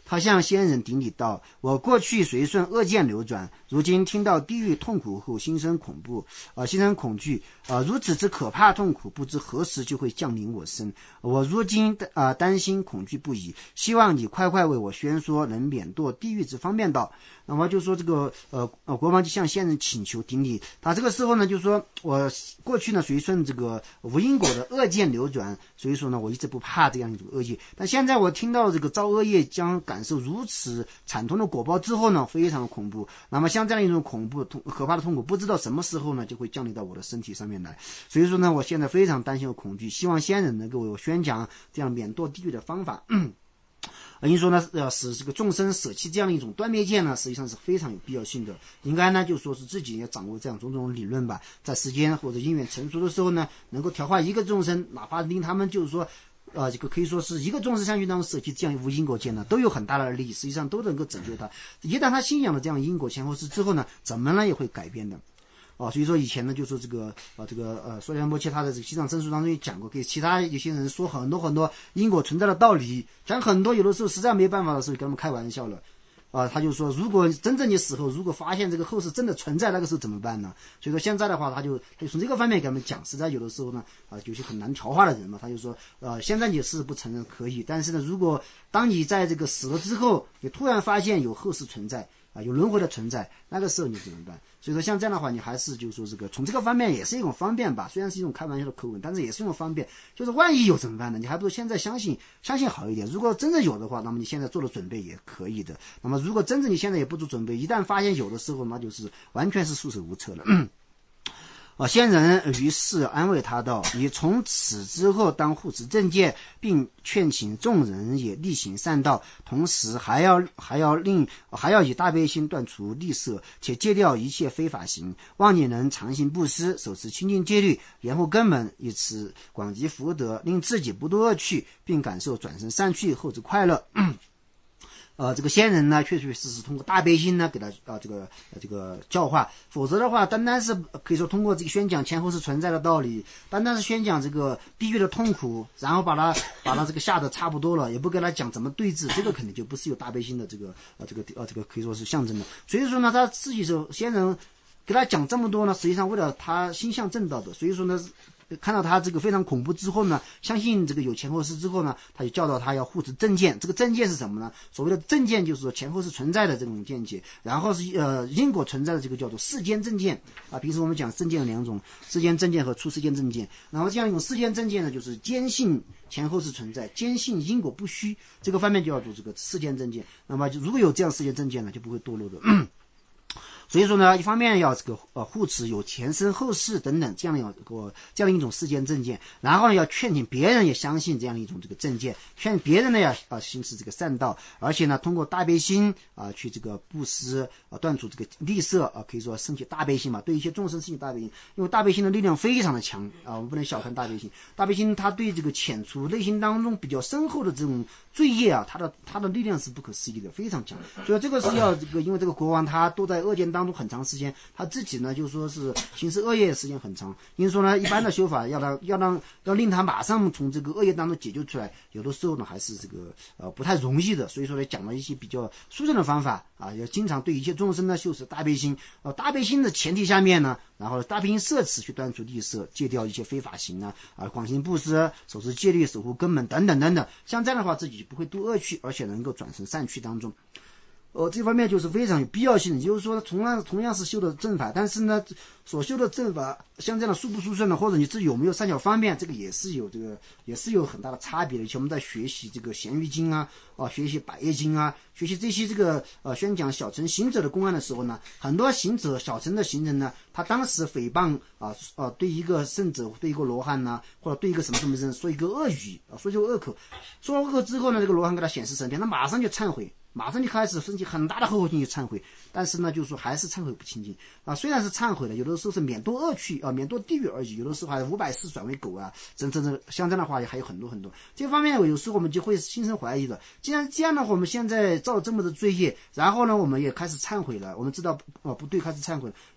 他向先人顶礼道：我过去随顺恶见流转，如今听到地狱痛苦后心生恐怖，呃，心生恐惧，呃，如此之可怕痛苦，不知何时就会降临我身。我如今呃担心恐惧不已，希望你快快为我宣说能免堕地狱之方便道。那么就说这个呃呃国王就向先人请求顶礼，他这个时候呢就说我过去呢随顺这个无因果的恶见流转，所以说呢我一直不怕这样一种恶业，但现在我听到这个造恶业将感受如此惨痛的果报之后呢，非常恐怖。那么像这样一种恐怖痛可怕的痛苦，不知道什么时候呢就会降临到我的身体上面来，所以说呢我现在非常担心和恐惧，希望先人能够为我宣讲这样免堕地狱的方法。因说呢，呃，使这个众生舍弃这样的一种断灭见呢，实际上是非常有必要性的。应该呢，就说是自己要掌握这样种种理论吧，在时间或者因缘成熟的时候呢，能够调化一个众生，哪怕令他们就是说，呃，这个可以说是一个众生相续当中舍弃这样一无因果见呢，都有很大的利益，实际上都能够拯救他。一旦他信仰了这样因果前后世之后呢，怎么呢也会改变的。哦，所以说以前呢，就说这个呃，这个呃，梭迦摩切他的这个西藏真书当中也讲过，给其他有些人说很多很多因果存在的道理，讲很多有的时候实在没办法的时候，跟他们开玩笑了。啊，他就说，如果真正的死后，如果发现这个后世真的存在，那个时候怎么办呢？所以说现在的话，他就他就从这个方面给他们讲，实在有的时候呢，啊，有些很难调化的人嘛，他就说，呃，现在你是不承认可以，但是呢，如果当你在这个死了之后，你突然发现有后世存在。啊，有轮回的存在，那个时候你怎么办？所以说像这样的话，你还是就是说这个从这个方面也是一种方便吧，虽然是一种开玩笑的口吻，但是也是一种方便。就是万一有怎么办呢？你还不如现在相信，相信好一点。如果真的有的话，那么你现在做的准备也可以的。那么如果真正你现在也不做准备，一旦发现有的时候，那就是完全是束手无策了。啊，先人于是安慰他道：你从此之后当护持正见，并劝请众人也力行善道，同时还要还要令还要以大悲心断除吝啬，且戒掉一切非法行，望你能常行布施，守持清净戒律，严护根本，以此广积福德，令自己不堕恶趣，并感受转生善趣后之快乐。呃，这个先人呢，确确实实通过大悲心呢，给他啊、呃、这个、呃、这个教化，否则的话，单单是可以说通过这个宣讲前后是存在的道理，单单是宣讲这个地狱的痛苦，然后把他把他这个吓得差不多了，也不跟他讲怎么对治，这个肯定就不是有大悲心的这个呃这个呃这个可以说是象征的。所以说呢，他自己是先人给他讲这么多呢，实际上为了他心向正道的，所以说呢。看到他这个非常恐怖之后呢，相信这个有前后世之后呢，他就教导他要护持正见。这个正见是什么呢？所谓的正见就是说前后世存在的这种见解，然后是呃因果存在的这个叫做世间正见啊。平时我们讲正见有两种，世间正见和出世间正见。然后这样一种世间正见呢，就是坚信前后世存在，坚信因果不虚，这个方面就要做这个世间正见。那么就如果有这样世间正见呢，就不会堕落的。所以说呢，一方面要这个呃护持有前生后世等等这样的一个这样的一种世间正见，然后呢要劝请别人也相信这样的一种这个正见，劝别人呢要啊行持这个善道，而且呢通过大悲心啊去这个布施啊断除这个吝啬啊，可以说升起大悲心嘛，对一些众生升起大悲心，因为大悲心的力量非常的强啊，我们不能小看大悲心。大悲心它对这个遣除内心当中比较深厚的这种罪业啊，它的它的力量是不可思议的，非常强。所以这个是要这个，因为这个国王他都在恶见当中很长时间，他自己呢就说是行使恶业的时间很长，因为说呢一般的修法要让要让要令他马上从这个恶业当中解救出来，有的时候呢还是这个呃不太容易的。所以说呢讲了一些比较殊胜的方法啊，要经常对一切众生呢修持大悲心，呃大悲心的前提下面呢，然后大悲心摄持去断除吝啬，戒掉一些非法行啊，啊广行布施，守持戒律，守护根本等等等等，像这样的话自己不会堕恶趣，而且能够转成善趣当中。呃，这方面就是非常有必要性的，就是说同样同样是修的正法，但是呢所修的正法像这样的殊不殊胜呢，或者你自己有没有善巧方便，这个也是有这个也是有很大的差别的。以前我们在学习这个咸鱼经啊，啊学习百叶经啊，学习这些这个呃宣讲小乘行者的公案的时候呢，很多行者小乘的行人呢，他当时诽谤啊啊对一个圣者，对一个罗汉呐、啊，或者对一个什么什么人说一个恶语啊，说一个恶口，说了恶口之后呢，这个罗汉给他显示神片，他马上就忏悔。马上就开始升起很大的后悔心去忏悔，但是呢，就是说还是忏悔不清净啊。虽然是忏悔了，有的时候是免堕恶趣啊，免堕地狱而已；有的时候还五百世转为狗啊，真真正像这样的话也还有很多很多。这方面有时候我们就会心生怀疑了。既然这样的话，我们现在造这么多罪业，然后呢，我们也开始忏悔了，我们知道啊不对，开始忏悔了，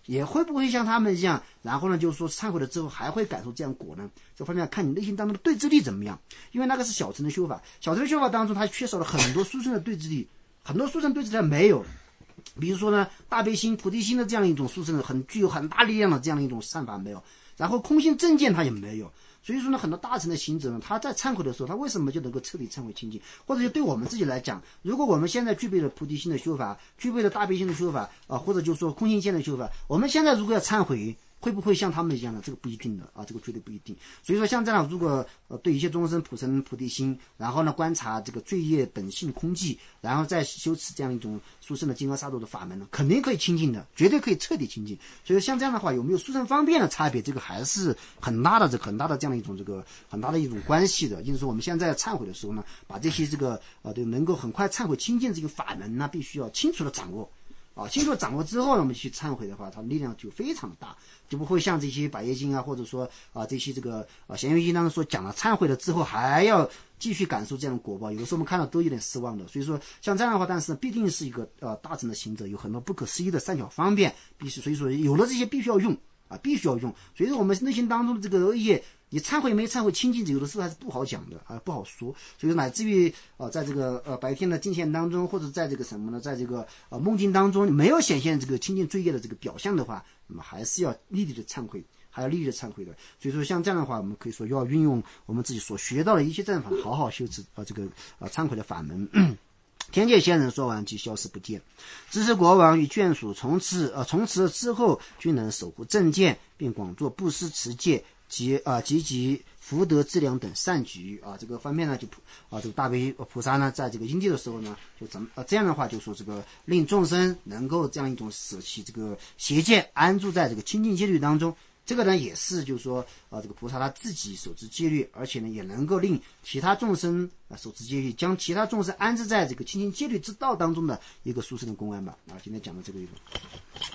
也会不会像他们一样，然后呢，就是说忏悔了之后还会感受这样果呢？这方面看你内心当中的对峙力怎么样。因为那个是小乘的修法，小乘的修法当中，它缺少了很多殊胜的对峙力，很多殊胜对峙力没有。比如说呢，大悲心、菩提心的这样一种殊胜的、很具有很大力量的这样的一种善法没有，然后空性正见它也没有。所以说呢，很多大乘的行者呢，他在忏悔的时候，他为什么就能够彻底忏悔清净？或者就对我们自己来讲，如果我们现在具备了菩提心的修法，具备了大悲心的修法啊、呃，或者就是说空性见的修法，我们现在如果要忏悔，会不会像他们一样的？这个不一定的啊，这个绝对不一定。所以说，像这样，如果呃对一切众生普生菩提心，然后呢观察这个罪业本性空寂，然后再修持这样一种殊胜的金刚萨埵的法门呢，肯定可以清净的，绝对可以彻底清净。所以像这样的话，有没有殊胜方便的差别？这个还是很大的，这很大的这样的一种这个很大的一种关系的。就是说，我们现在忏悔的时候呢，把这些这个呃对能够很快忏悔清净这个法门呢，必须要清楚的掌握。啊，清楚掌握之后呢，我们去忏悔的话，它力量就非常大，就不会像这些百业经啊，或者说啊这些这个啊咸鱼经当中所讲的，忏悔了之后还要继续感受这样的果报，有的时候我们看到都有点失望的。所以说像这样的话，但是必定是一个呃大乘的行者，有很多不可思议的善巧方便，必须所以说有了这些必须要用啊，必须要用。所以说我们内心当中的这个恶业，你忏悔没忏悔清净，有的时候还是不好讲的啊，不好说。所以乃至于呃，在这个呃白天的境线当中，或者在这个什么呢，在这个呃梦境当中，没有显现这个清净罪业的这个表象的话，那么还是要立即的忏悔，还要立即的忏悔的。所以说像这样的话，我们可以说要运用我们自己所学到的一切正法，好好修持呃这个呃忏悔的法门。天界仙人说完即消失不见，知识国王与眷属从此呃从此之后均能守护正见，并广做布施持戒及啊积极福德资粮等善举啊，这个方面呢就啊这个大悲菩萨呢在这个因地的时候呢，就怎么啊这样的话就说这个令众生能够这样一种舍弃这个邪见，安住在这个清净戒律当中。这个呢也是就是说啊这个菩萨他自己守持戒律，而且呢也能够令其他众生啊守持戒律，将其他众生安置在这个清净戒律之道当中的一个殊胜的公安吧。啊，今天讲到这个地方。